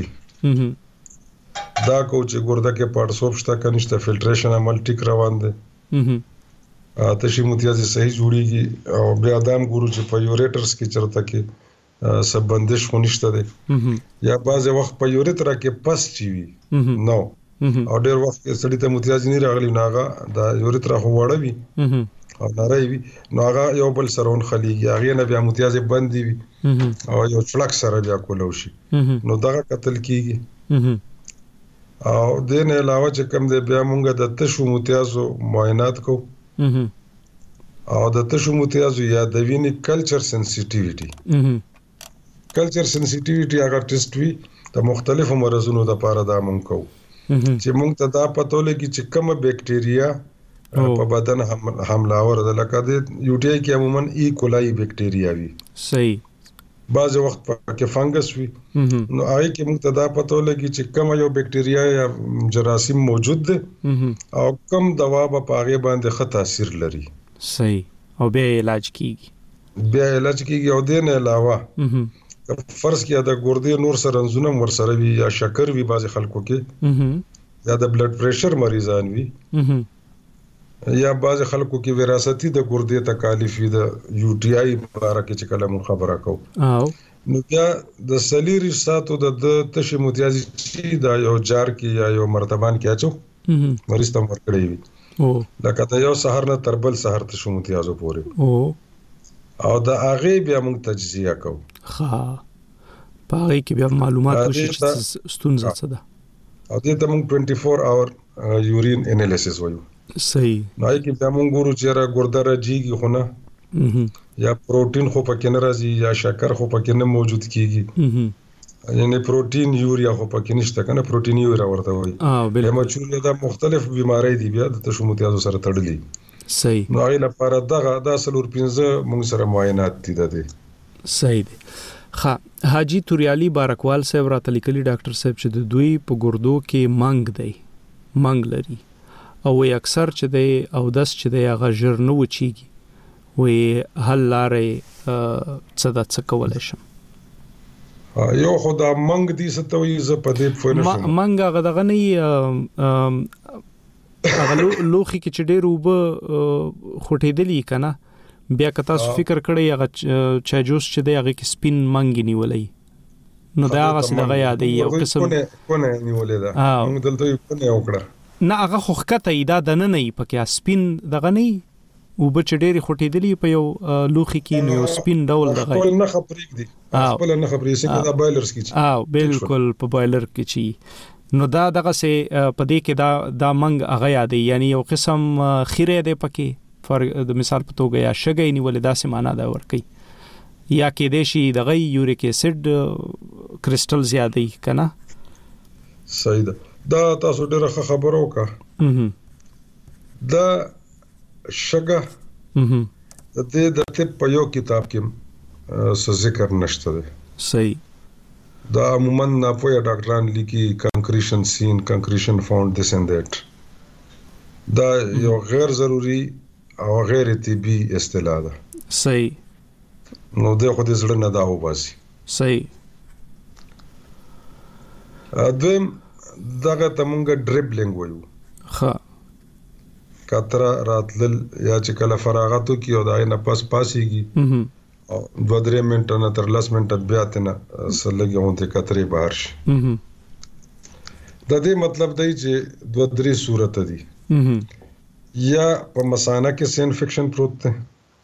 دا کو چې ګرده کې پړسوب شته کنيشته فلټریشن عمل ټیک روان دي تشي متیازي صحیح جوړیږي او بیا دام ګورو چې په یوریټرز کې چرته کې سب بندش خونشته دي یا بعض وخت په یوریټر کې پس چی وي نو او ډېر وخت کې سړی ته متیازي نه راغلی ناغه دا یوریټر خو وړوي او نارای وي نو هغه یو بل سرون خلیږي هغه نه بیا متیازي بند وي او یو فلکس سره بیا کولو شي نو دغه قتل کیږي او د نه علاوه چې کوم دی بیا مونږ د تشو متیازو معاینات کو او د تشو متیازو یا د وینې کلچر سنسټیویټي کلچر سنسټیویټي هغه ټیسټ وی د مختلفو مرزونو د لپاره دا مونږ کو چې مونږ ته دا پته لګي چې کومه بکټیریا په بدن حمله اور د لکه د یو ټي آی کې عموما ای کولای بکټیریا وی صحیح بعض وخت په فنګس وی نو هغه کې موږ ته دا پته لګي چې کوم یو بکټیریا یا جراثیم موجود دي او کوم دوا په هغه باندې ښه تاثیر لري صحیح او به علاج کیږي بیا علاج کیږي او د نه علاوه فرض کیا د ګردې نور سرنزونه ور سره وی یا شکر وی بعض خلکو کې یا د بلډ پریشر مریضان وی یا بعض خلکو کې وراثتي د ګردې تکالیف وي د یو ټي آی لپاره کې چې کله مون خبره کو او نو بیا د سلیری ساتو د تشې متیازي چې دا یو جار کې یا یو مرتبان کې اچو مریض ته ورکړی وي او لکه دا یو سحر نه تربل سحر ته شو متیازو پورې او او د هغه بیا مون تجزیه کو ها پاره کې بیا معلومات وشي چې ستونزه څه ده او دې ته مون چوبیس اور یورین انالیسس وایو صحیح نو کې بیا مونږ ګورو چې را ګرده راځيږي خو نه یا پروتین خو پکې نه راځي یا شکر خو پکې نه موجود کیږي یعنی پروتین یوریا خو پکې نشته کنه پروتین یوریا ورته وایي هیموچوریا دا مختلف بیماری دي بیا د تشو متیازو سره تړلي صحیح نو غي لپاره دغه د سلور پنځه موږ سره معاینات دي د دې صحیح دي ښه حاجی توریالي بارکوال صاحب راته لیکلي ډاکټر صاحب چې د دوی په ګردو کې منګ دی منګ لري او وی اکثر چې دی او داس چې دی هغه ژر نه وچیږي وی حل لارې څه د څه کولای شم یو خدا منګ دي ستوي ز په دې په نشم منګ هغه دغه نه هغه لوخي کې چې ډېر وب خټېدلی کنه بیا که تاسو فکر کړئ هغه چا جوس چې دی هغه کې سپین منګ نیولې نو دا هغه څه دغه یادې یو قسم کونه نیولې ده موږ دلته کونه وکړه نه هغه خو خکته ایدا د نه نه پکې سپین دغه نه او بچ ډېری خټېدلی په یو لوخي کې نو سپین ډول دغه خپل نه خبرېک دي خپل نه خبرې څنګه دا بایلرز کې چی اه بالکل په بایلر کې چی نو دا دغه سه په دې کې دا دا منګ هغه یادې یعنی یو قسم خیره ده پکې فر د مثال په توګه یا شګې نیولې داسې معنا دا ورکي یا کې دیشي دغه یوریک اسید کرسټل زیاتې کنه صحیح ده دا تاسو ډیره خبرو کا دا شګه د دې د طب په یو کتاب کې څه ذکر نشته ده صحیح دا عموما نه پوهه ډاکټران لیکي کنکریشن سین کنکریشن فاوند دس اند دیٹ دا یو غیر ضروری او غیر طبي اصطلاح ده صحیح نو د خو دې زړه نه دا وباسي صحیح ادم دغه تمونګه ډریبلینګ وایو ها کتره راتل یا چې کله فراغتو کې او دای نه پاس پاسيږي او دوه درې منټه نه تر لس منټه بیا ته نه سلګي هونته کترې بهر شي د دې مطلب دی چې دوه درې صورت دي یا په مثانه کې سین انفیکشن پروت ده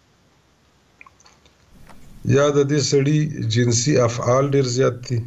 یا د دې سړی جنسي افعال ډیر زیات دي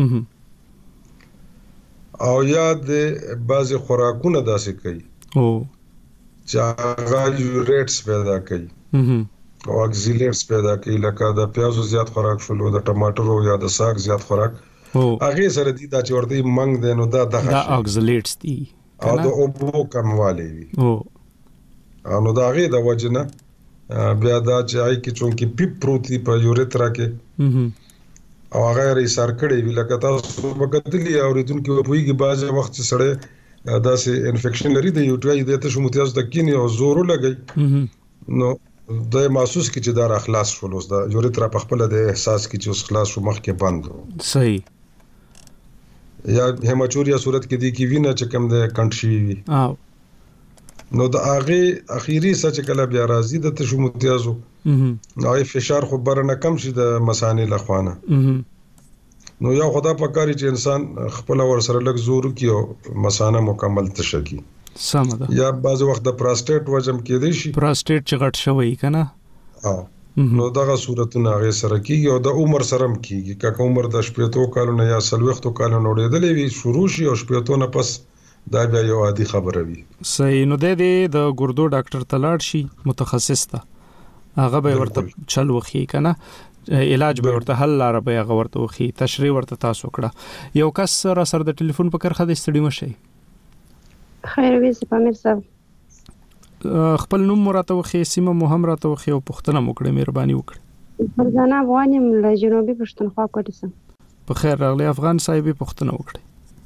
او یا د بعضی خوراکونه داسې کوي او چې هغه یوریټس پیدا کوي او اکسیلیټس پیدا کوي لکه د پیازو زیات خوراک شلو د ټماټرو یا د ساګ زیات خوراک هغه سره دي دا چې ورته منګ دي نو دا د دا اکسیلیټس دي او د اوبو کموالی وي او نو دا هغه د وجنه بیا دا چې آی کې چونکی پیپ پروتي په یوریترا کې او هغه یې سر کړی وی لکه تاسو وګتلی او ریدونکو په یوه بعض وخت سره دا سه انفیکشن لري د یو ټی آی د تاسو متیاز د کینی او زور لګي نو د محسوس کی چې دا اخلاص شول اوس دا یوریترا په خپل د احساس کی چې اوس خلاص شو مخ کې بند صحیح یا هیموچوریا صورت کې دی کی وینه چې کم د کنټشي وي او نو د هغه اخیری سچ کله بیا راځي د تشو متیازو نو فشار خو برنه کم شي د مسانې لخوانه نو یو خدا په کاری چې انسان خپل ور سره لګ زور کیو مسانه مکمل تشکی سم ده یا بعض وخت د پراسټیټ وجم کې دی شي پراسټیټ چې غټ شوی کنه ها نو دغه صورتونه هغه سره کیږي او د عمر سره هم کیږي کله عمر د شپږو کالونو یا سلوختو کالونو ډېدلې وي شروع شي او شپږو نه پس دا بیا یو عادي خبره وي صحیح نو د دې د ګردو ډاکټر تلاړ شي متخصص ته هغه به ورته چل وخی کنه علاج به ورته حل لاره به هغه ورته وخی تشریح ورته تاسو کړه یو کس سره سر د ټلیفون په کرخه د استډیوم شي خیر وې سپامیر صاحب خپل نوم راته وخی سیمه مهم راته وخی او پښتنه موکړه مهرباني وکړه فرزانه افغانیم له جنوبي پښتونخوا کوټه سم په خیر راغلی افغان صاحب پښتنه وکړه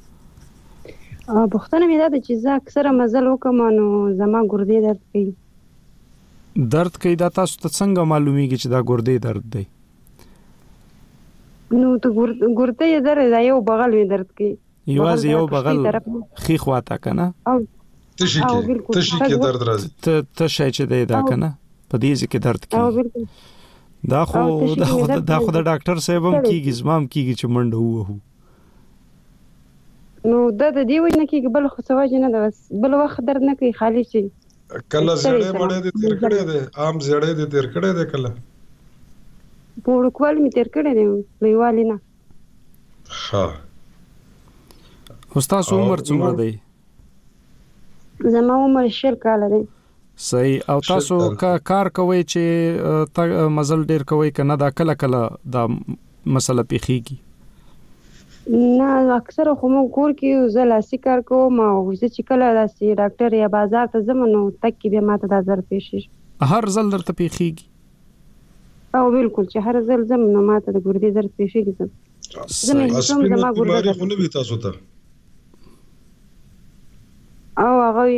ا پښتنه مې دا چې زه اکثره مزل وکم نو زما ګردې درد کوي درد کوي دا تاسو ته څنګه معلومیږي چې دا ګردې درد دی نو ته ګردې درد دا یو بغل وی درد کوي یوازې یو بغل خې خواته کنه او تشی کې تشی کې درد راځي ته ته شای چې دی دا کنه په دې ځکه درد کوي دا خو دا خو دا خو د ډاکټر صاحب هم کیږي زمام کیږي چې منډه وو نو دا د دې وجه نه کیږي بل خو سواج نه ده بس بل وخت درد نه کوي خالی شي کله زړې مړې دې تیر کړې ده عام زړې دې تیر کړې ده کله پور کول می تیر کړې ده لویوالي نه ها استاد عمر څومره دی زما عمر شل کال دی صحیح. او تاسو کا کار کوي چې مزل ډیر کوي کنه دا کله کله دا مسله پیخیږي؟ نه اکثر خو موږ کور کې زلاسي کار کوم او چې کله راسي ډاکټر یا بازار ته ځم نو تک کې به ماته دا ضرر پیښیږي. هر ځل درته پیخیږي؟ او بالکل چې هر ځل ځم نو ماته د ګردې ضرر پیښیږي. زمې هیڅ زما ګردې خو نه وي تاسو ته او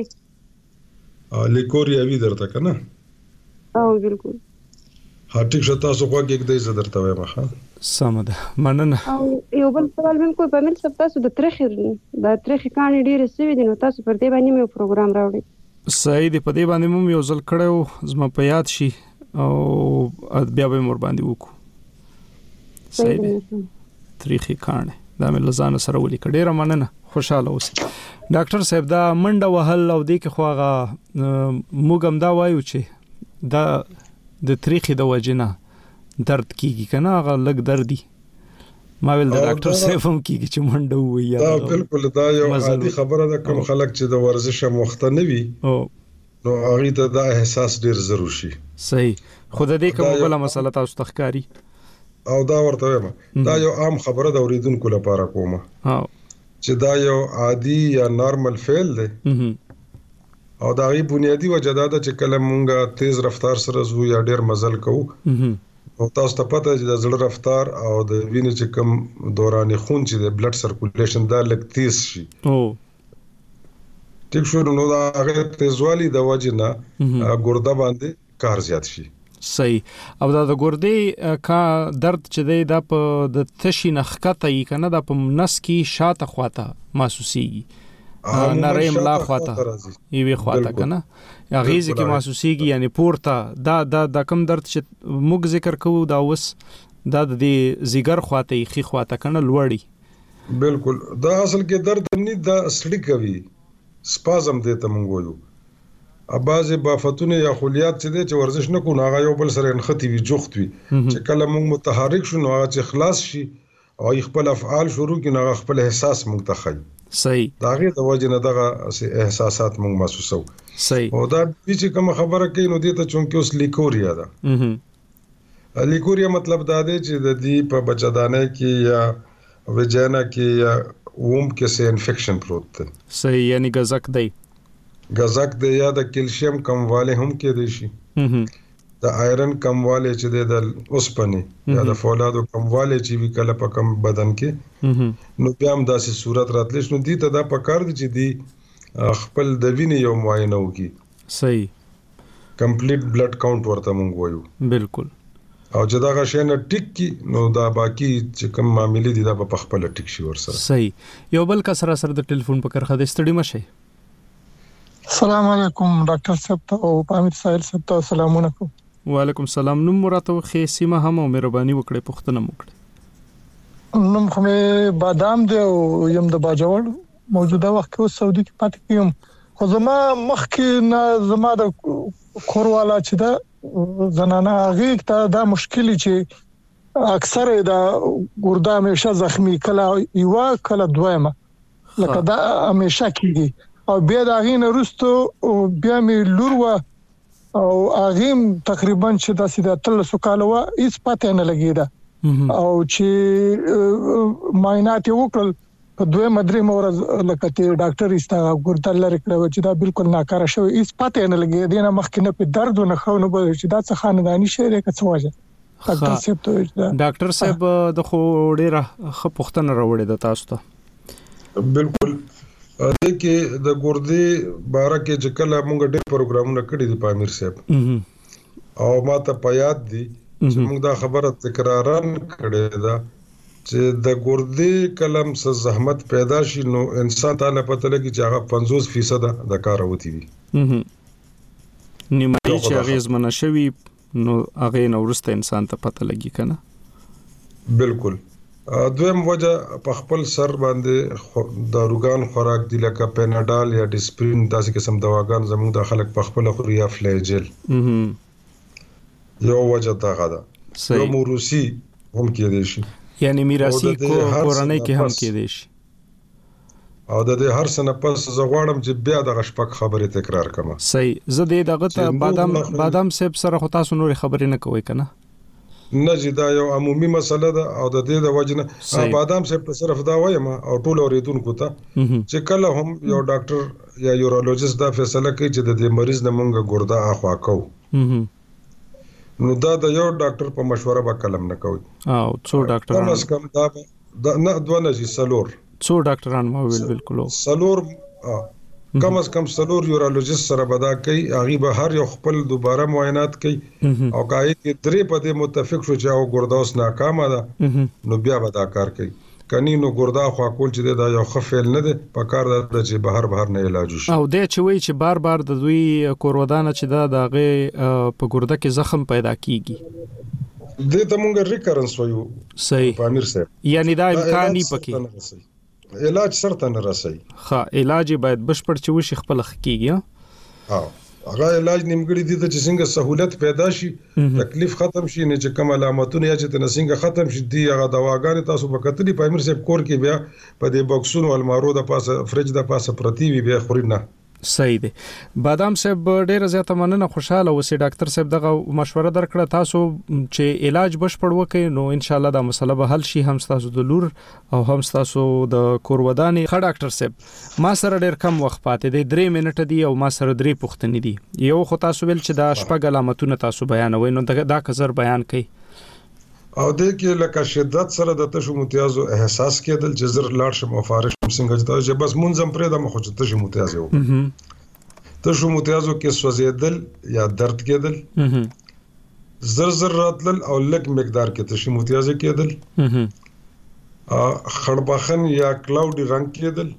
هغه لیکوریا وی درته کنه؟ او بالکل. ها ټیک شته تاسو خو کې کېدای ز درته وایم ښه سمده مننه. او یو بل سوال من کوی په مل سب تاسو د تاریخ د تاریخ کاني ډیر سوي دي نو تاسو پر دې باندې مې پروګرام راوړی. صحیح دی. په دې باندې مو یو ځل کړو زما په یاد شي او بیا به مور باندې وکړو. صحیح دی. تاریخ کاني دا مې لزان سره ولیک. ډیره مننه. خوشاله اوسئ. ډاکټر صاحب دا منډه وهل او دې کې خو هغه موږ هم دا وایو چې دا د تاریخ د وجنه درد کیږي کنه هغه لګ دردي ما ویل د ډاکټر صاحب هم کیږي چې منډه وایي. دا بالکل دا یو عادي خبره ده. کوم خلک چې د ورزش مخ ته نه وي نو هغه ته دا احساس ډیر ضروري شي. صحیح. خود دې کومه بل مسله تاسو تخکاری او دا ورته وایم دا یو عام خبره ده اوریدونکو لپاره کومه چې دا یو عادي یا نارمل فعل دی او دا غي بنیادی وجه دا ده چې کله مونږه تیز رفتار سره زو یا ډیر مزل کوو او تاسو ته پته چې د زړه رفتار او د وینې چې کوم دوران خون چې د بلډ سرکولیشن دا لږ تیز شي. او ټیک شو نو دا هغه تیزوالی د وجه نه ګرده باندې کار زیات شي. صحیح. او دا د ګردې کا درد چې دی دا په د تشي نخکته یې کنه دا په نس کې شاته خواته محسوسيږي نرم لا خواته ایوي خواته کنه یا غیزه کې محسوسيږي یعنی پورته دا دا د کم درد چې موږ ذکر کوو دا اوس دا د زیګر خواته خي خواته کنه لوړی. بالکل. دا اصل کې درد نه دا سړی کوي سپازم دی ته مونږ وایو. اباظه بافتونه یا خلیات چې دي چې ورزش نه کوو هغه یو بل سره انختی وي جوخت وي چې کله موږ متحرک شو نو هغه چې خلاص شي او خپل افعال شروع کړي نو خپل احساس موږ ته خي. صحیح. دا غي د وجه نه دغه احساسات موږ محسوسو. صحیح. او دا چې کوم خبره کوي نو دې ته چونکه اوس لیکوریا ده. اه لیکوریا مطلب دا دی چې د دې په بچدانه کې یا وجانا کې یا ووم کې سه انفیکشن پروت ده. صحیح. یعنی غزک دی غزک دی یا د کیلشیم کمواله هم کې دی شي. د آیرن کمواله چې د اوسپنې یا د فولادو کمواله چې وی کله په کم بدن کې نو بیا هم داسې صورت راتلی نو دي ته دا پکار دي چې دی خپل د وینې یو معاینه وکړي. صحیح. کمپلیټ بلډ کاونټ ورته مونږ وایو. بالکل. او چې دا غشنه ټیک کی نو دا باقی چې کوم معاملې دي دا په خپل ټیک شي ورسره. صحیح. یو بل کا سره سره د ټلیفون په کرخه د استډی مشه. السلام علیکم ډاکټر صاحب او پامیر سایل صاحب ته السلام علیکم. وعلیکم السلام. نوم مراتو خې سیمه هم او مهرباني وکړئ پښتنه وکړئ. نوم خو مې بادام دی او یم د باجوړ موجوده وخت کې سعودي کې پاتې کیږم خو زما مخ کې نه زما د کوروالا چې دا زنانه هغه ته دا مشکل چې اکثر دا ګرده همیشه زخمی کله یو کله دویمه لکه دا همیشه کیږي او بیا دا غین رستو بیا مې لور و او اغیم تقریبا چې د سیده تل سوکالوا هیڅ پته نه لګیدا او چې معاینات وکړل په دوه مدري مورز لکه ته ډاکټر استا ګردل لري کړو چې دا بالکل ناکاره شوی هیڅ پته نه لګیدا نه مخکې نه په درد نه خو نه به چې دا څه خاندانی شری که څه وجه. ډاکټر صاحب ته ډاکټر صاحب د خو ډیره خپختنه راوړې د تاسو ته. بالکل. د کې د ګردې باره کې چې کله موږ ډېر پروګرامونه کړی دي پامیر صاحب او ما ته پیاد دي چې موږ دا خبره تکرارن کړې ده چې د ګردې کلم څه زحمت پیدا شي نو انسان تعالی پته لګي چې هغه پنځوس فیصد د کار وتی وي. نیمه چې هغه زمنه شوی نو هغه نورسته انسان ته پته لګي کنه. بالکل. دویم وجه په خپل سر باندې داروګان خوراک دي لکه پیناډال یا ډیسپرین داسې قسم دواګان زموږ د خلک په خپل خوري یا فلیجل. یو وجه دا غدا. یو موروثي هم کې دي شي. یعنی میراثي کورنۍ کې هم کې دي شي. او د دې هر سنه پس زه غواړم چې بیا د غشپک خبرې تکرار کړم. صحیح. زه دې دغه ته بادام بادام صاحب سره خو تاسو نور خبرې نه کوئ کنه؟ نه جی دا یو عمومي مسله ده او د دې د وجنه بادام صاحب په صرف دا وایم او ټول اوریدونکو ته چې کله هم یو ډاکټر یا یورولوژیست دا فیصله کوي چې د دې مریض نه مونږه ګرده اخوا کوو، نو دا د یو ډاکټر په مشوره به کلم نه کوي. او څو ډاکټران کم از کم دا نه دوه نه جی سلور څو ډاکټران مو ویل بالکل سلور کم از کم سلور یورولوژیست سره به دا کوي، هغه به هر یو خپل دوباره معاینات کوي او کای کې درې په دې متفق شو چې او ګرده اوس ناکامه ده نو بیا به دا کار کوي. کني نو ګرده خو کول چې دا یو خفل نه ده په کار ده چې بهر بهر نه علاج شي. او د چوي چې بار بار د دوی کورودانه چې دا دغه په ګرده کې زخم پیدا کیږي د ته مونږ ریکرنس وایو. صحیح. په امیر صاحب یعنی دا امکان نه پکې علاج سرته نه رسي. ها علاج باید بشپړ چې وشي خپل حقيقي. ها هغه علاج نیمګړی دي چې څنګه سہولت پیدا شي، تکلیف ختم شي، نه چې کوم علامتونه یا چې تنسنګ ختم شي دي هغه دواګانې تاسو په کتلی په امیر صاحب کور کې بیا په دې بکسونو المارو د پاسه فرج د پاسه پرتی وي بیا خوري نه. صحیح دی. بادام صاحب ډیر زیاته مننه، خوشاله اوسئ. ډاکټر صاحب دغه مشوره درکړه تاسو چې علاج بشپړ وکړي نو ان شاء الله دا مسله به حل شي، هم تاسو د لور او هم تاسو د کوروداني. ښه ډاکټر صاحب ما سره ډیر کم وخت پاتې دی، درې منټه دی او ما سره درې پوښتنې دي. یو خو تاسو ویل چې دا شپږ علامتونه تاسو بیانوي نو دا کزر بیان کړئ. او د کې لکه شدت سره د تشو متیازو احساس کېدل چې زر لاړ شم او فارغ شم څنګه چې بس منظم پرې د مخ چې تشو متیازو تشو متیازو کې سوځیدل یا درد کېدل، زر زر راتل او لک مقدار کې تشو متیازو کېدل، خړبخن یا کلاودي رنگ کېدل،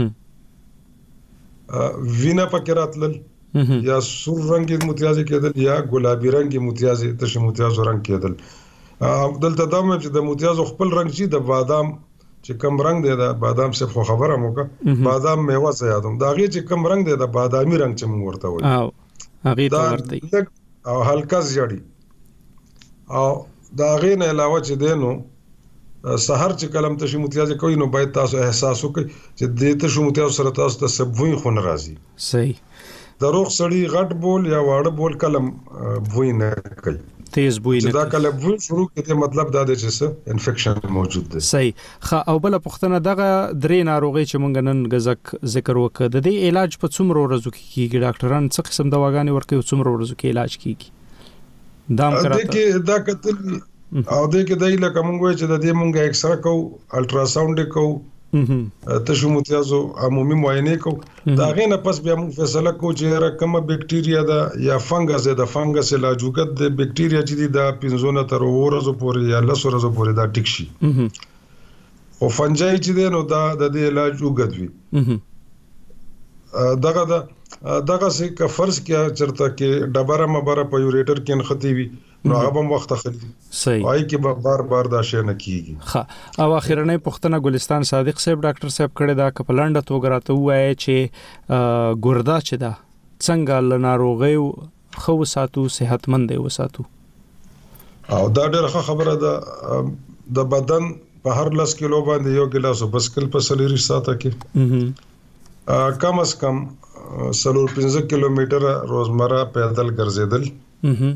وینا پکې راتل یا سور رنگ متیازو کېدل یا ګلابي رنگ متیازو تشو متیازو رنگ کېدل. دلته دا مې چې د متیازو خپل رنگ شي د بادام چې کم رنگ دی د بادام څخه خو خبره موکه بادام میوه څه یادوم دا غي چې کم رنگ دی د بادامي رنگ چې موږ ورته وایو او هغه ته ورته او هلکا زیړی. او دا غي نه علاوه چې دینو سحر چې کلم ته شي متیازو کوي نو باید تاسو احساس وکړئ چې د ته شو متیازو سره تاسو ته سبوی خون راځي. صحیح. د روغ سړی غټ بول یا واړه بول کلم بوی نه کوي، تیز بوی نه. دا کله بوی شروع کړي مطلب دا دی چې څه انفیکشن موجود دی. صحیح. خا او بل پختنه دغه درې ناروغي چې مونږ نن غزک ذکر وکړ د دې علاج په څومره ورځو کې کیږي؟ ډاکټران څه قسم دواګانې ورکوي څومره ورځو کې علاج کیږي؟ دام کراته د کې دا کتل او د کې دای لکه مونږ وایو چې د دې مونږه ایکس را کو الټرا ساوند کو تشو متیازو عمومي معاینه کو، دا غینه پس بیا موږ فیصله کو چې رقمه بکټیریا ده یا فنګس ده. فنګس علاج وکړه د بکټیریا چې دا پنځونه تر ورځو پورې یا لس ورځو پورې دا ټیک شي، او فنجای چې ده نو دا د دې علاج وګدوي. دغه دا دغه څه ک فرض کې چرته کې ډبره مبره په یوریټر کې نختی وي نو هغه هم وخت اخلي. صحیح. وای کې بار بار دا شی نه کیږي. ها او اخیرنۍ پښتنه ګلستان صادق صاحب ډاکټر صاحب کړه دا کپلانډه توګه راته وایي چې ګردا چې دا څنګه ل ناروغي خو ساتو صحتمند دی وساتو. او دا ډېر خبره ده. د بدن په هر لاس کیلو باندې یو ګلاس بسکل په سلیری ساته کې کم از کم سلور پنځه کیلومتره روزمره پیدل ګرځیدل.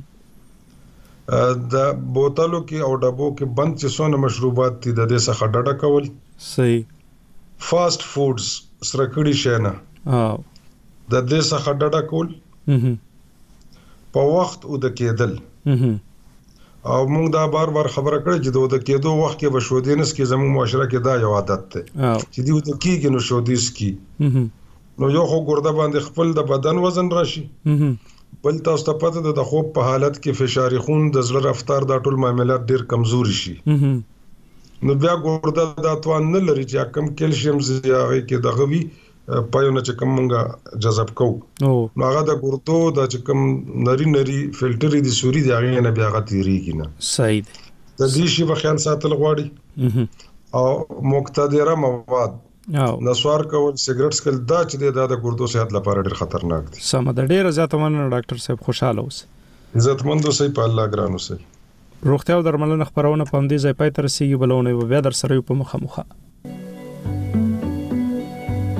د بوتلو کې او ډبو کې بند چې څونه مشروبات دي د دې څخه ډډه کول. صحیح. فاست فودز سره کړي شنه او د دې څخه ډډه کول په وخت او د کېدل. او موږ دا بار بار خبره کړې چې د کېدو وخت کې بشودینس کې زموږ معاشره کې دا یو عادت ده چې دی د کېږي نو شودیس کې نو یو خو ګرده باندې خپل د بدن وزن راشي، بل تاسو ته پته ده د خوب په حالت کې فشار خون د زړه رفتار د ټول معاملات ډیر کمزوري شي. نو بیا ګرده د اتوان نه لري چې کم کیلشیم زیاغه کې دغه وی پایونه چې کوم مونږه جذب کو نو هغه د ګردو د چې کوم نری نری فلټر دي سوري دی هغه نه بیا غتیریږي نه. صحیح. د دې شی په خیال ساتل غواړي او مقتدره مواد او نسوار کول سیګریټس کول دا چې د ګردو صحت لپاره ډیر خطرناک دي. سم د ډیر زیات مننه ډاکټر صاحب، خوشاله اوسئ. عزتمند اوسئ، په الله ګران اوسئ. روغتیا او درملنه خبرونه په همدې ځای پای ته رسیږي، بلونه بیا در سره په مخه مخه.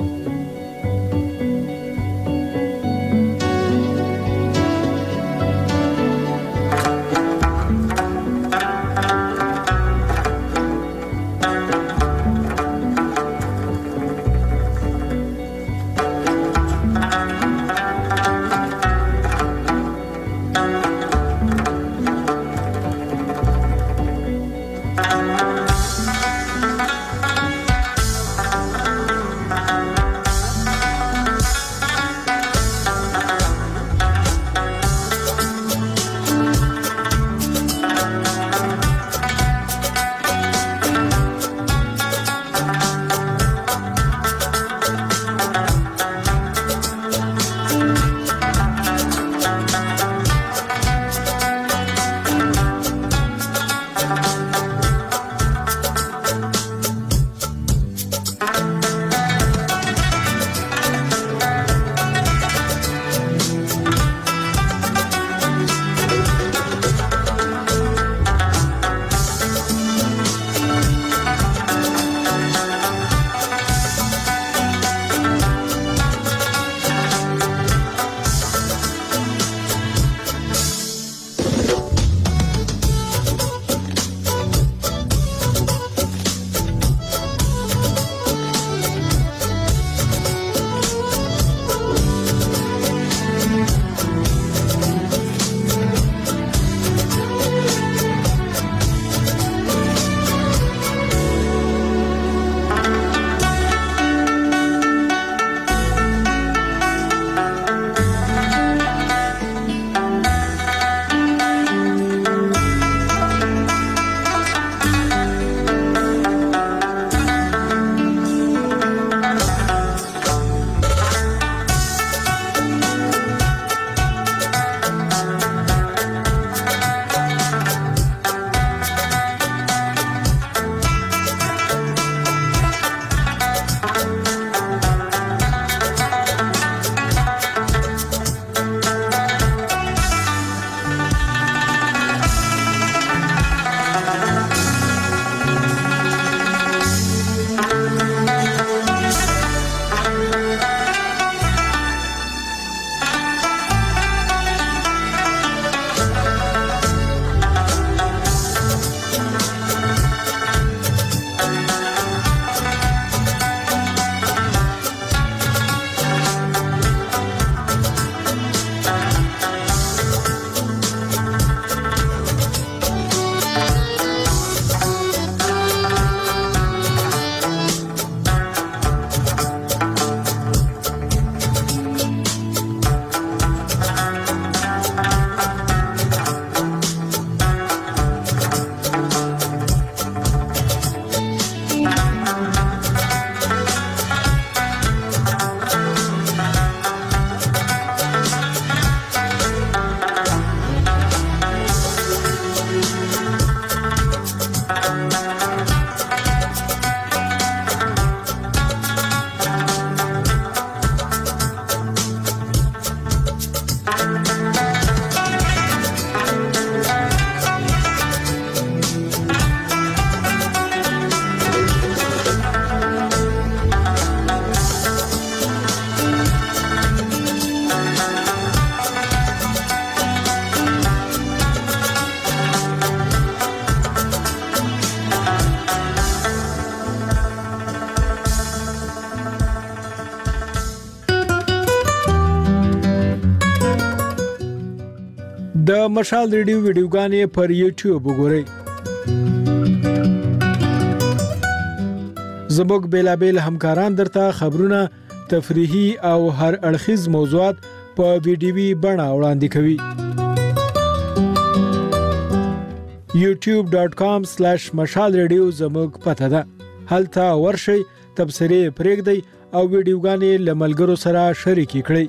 د مشال ریډیو ویډیوګانې پر یوټیوب وګورئ. زموږ بیلابیل همکاران درته خبرونه، تفریحي او هر اړخیز موضوعات په ویډیوي بڼه وړاندې کوي. یوټیوب ډاٹ کام سلیش مشال ریډیو زموږ پته ده. هلته ورشئ، تبصرې پرېږدئ او ویډیوګانې له ملګرو سره شریکې کړئ.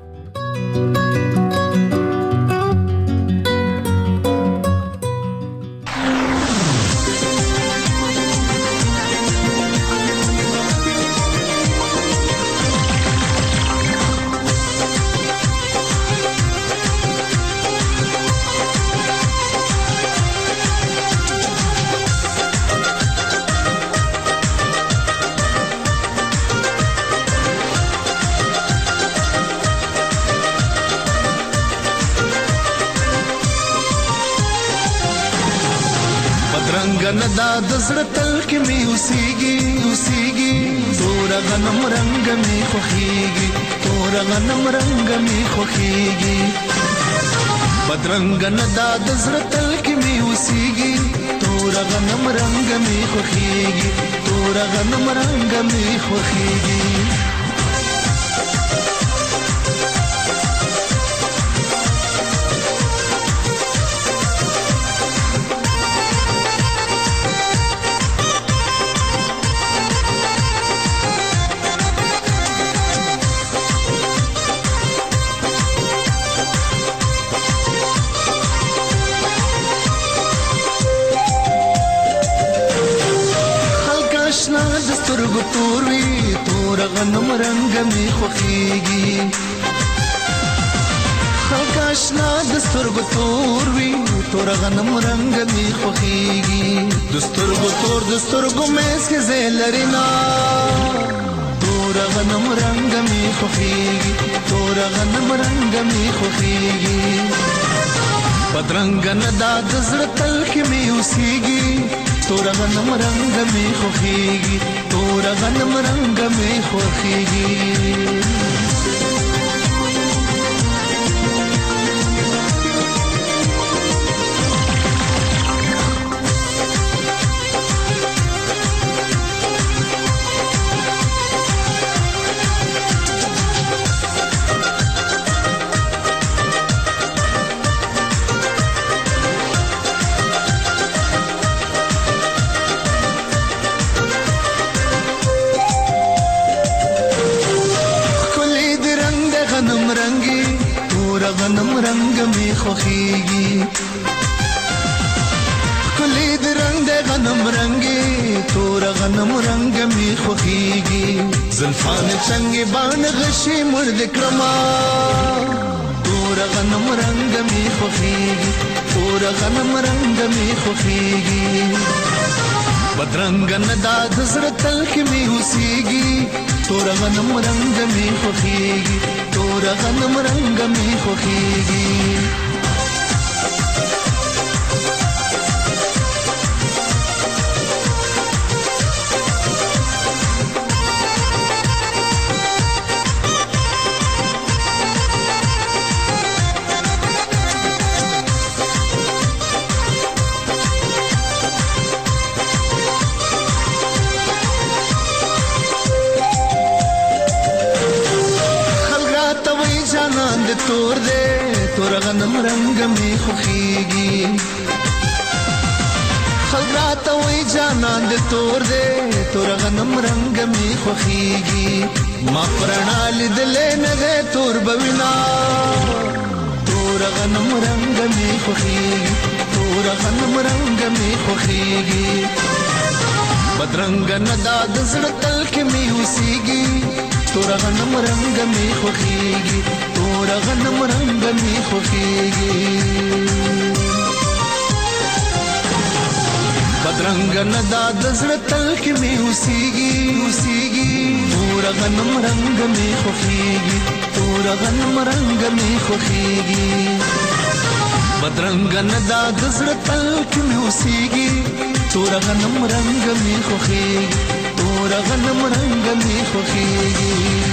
دا د زړه تل کې مې اوسېږي اوسېږي تور غنم رنگ مې خوښيږي تور غنم رنگ مې خوښيږي بدرنګ نه دا د زړه تل کې مې اوسېږي تور غنم رنگ مې خوښيږي تور غنم رنگ مې خوښيږي سترګو تور وي تور غنم رنگ مې خوښيږي خلک آشنا د سترګو تور وي تور غنم رنگ مې خوښيږي د سترګو تور د سترګو مېس کې زلرینا تور غنم رنگ مې خوښيږي تور غنم رنگ مې خوښيږي بدرنګ نه دا د زړه تل کې مې اوسېږي تور غنم رنگ مې خوښيږي تور غنم رنگ مې خوښيږي غنم رنگ مې خوښيږي کلی د رنگ د غنم رنگي تور غنم رنگ مې خوښيږي زلفان څنګه باندې غشي مرد کړما تور غنم رنگ مې خوښيږي تور غنم رنگ مې خوښيږي بدرنګ نه دا د زړه تل کې مې اوسېږي تور غنم رنگ مې خوښيږي تور غنم رنگ مې خوښيږي تور دے تور غنم رنگ میں خوخیگی خلقات وی جانان دے تور دے تور غنم رنگ میں خوخیگی ما پرنال دلے نگے تور بوینا تور غنم رنگ میں خوخیگی تور غنم رنگ میں خوخیگی بدرنگ ندا دزڑ تلک میں ہوسیگی تور غنم رنگ میں خوخیگی تور غنم رنگ میں خوخیگی بدرنگ ندا دزڑ تلک میں ہوسیگی ہوسیگی تور غنم رنگ میں خوخیگی تور غنم رنگ میں خوخیگی بدرنگ ندا دزڑ تلک میں ہوسیگی تور غنم رنگ میں خوخیگی تور غنم رنگ میں خوخیگی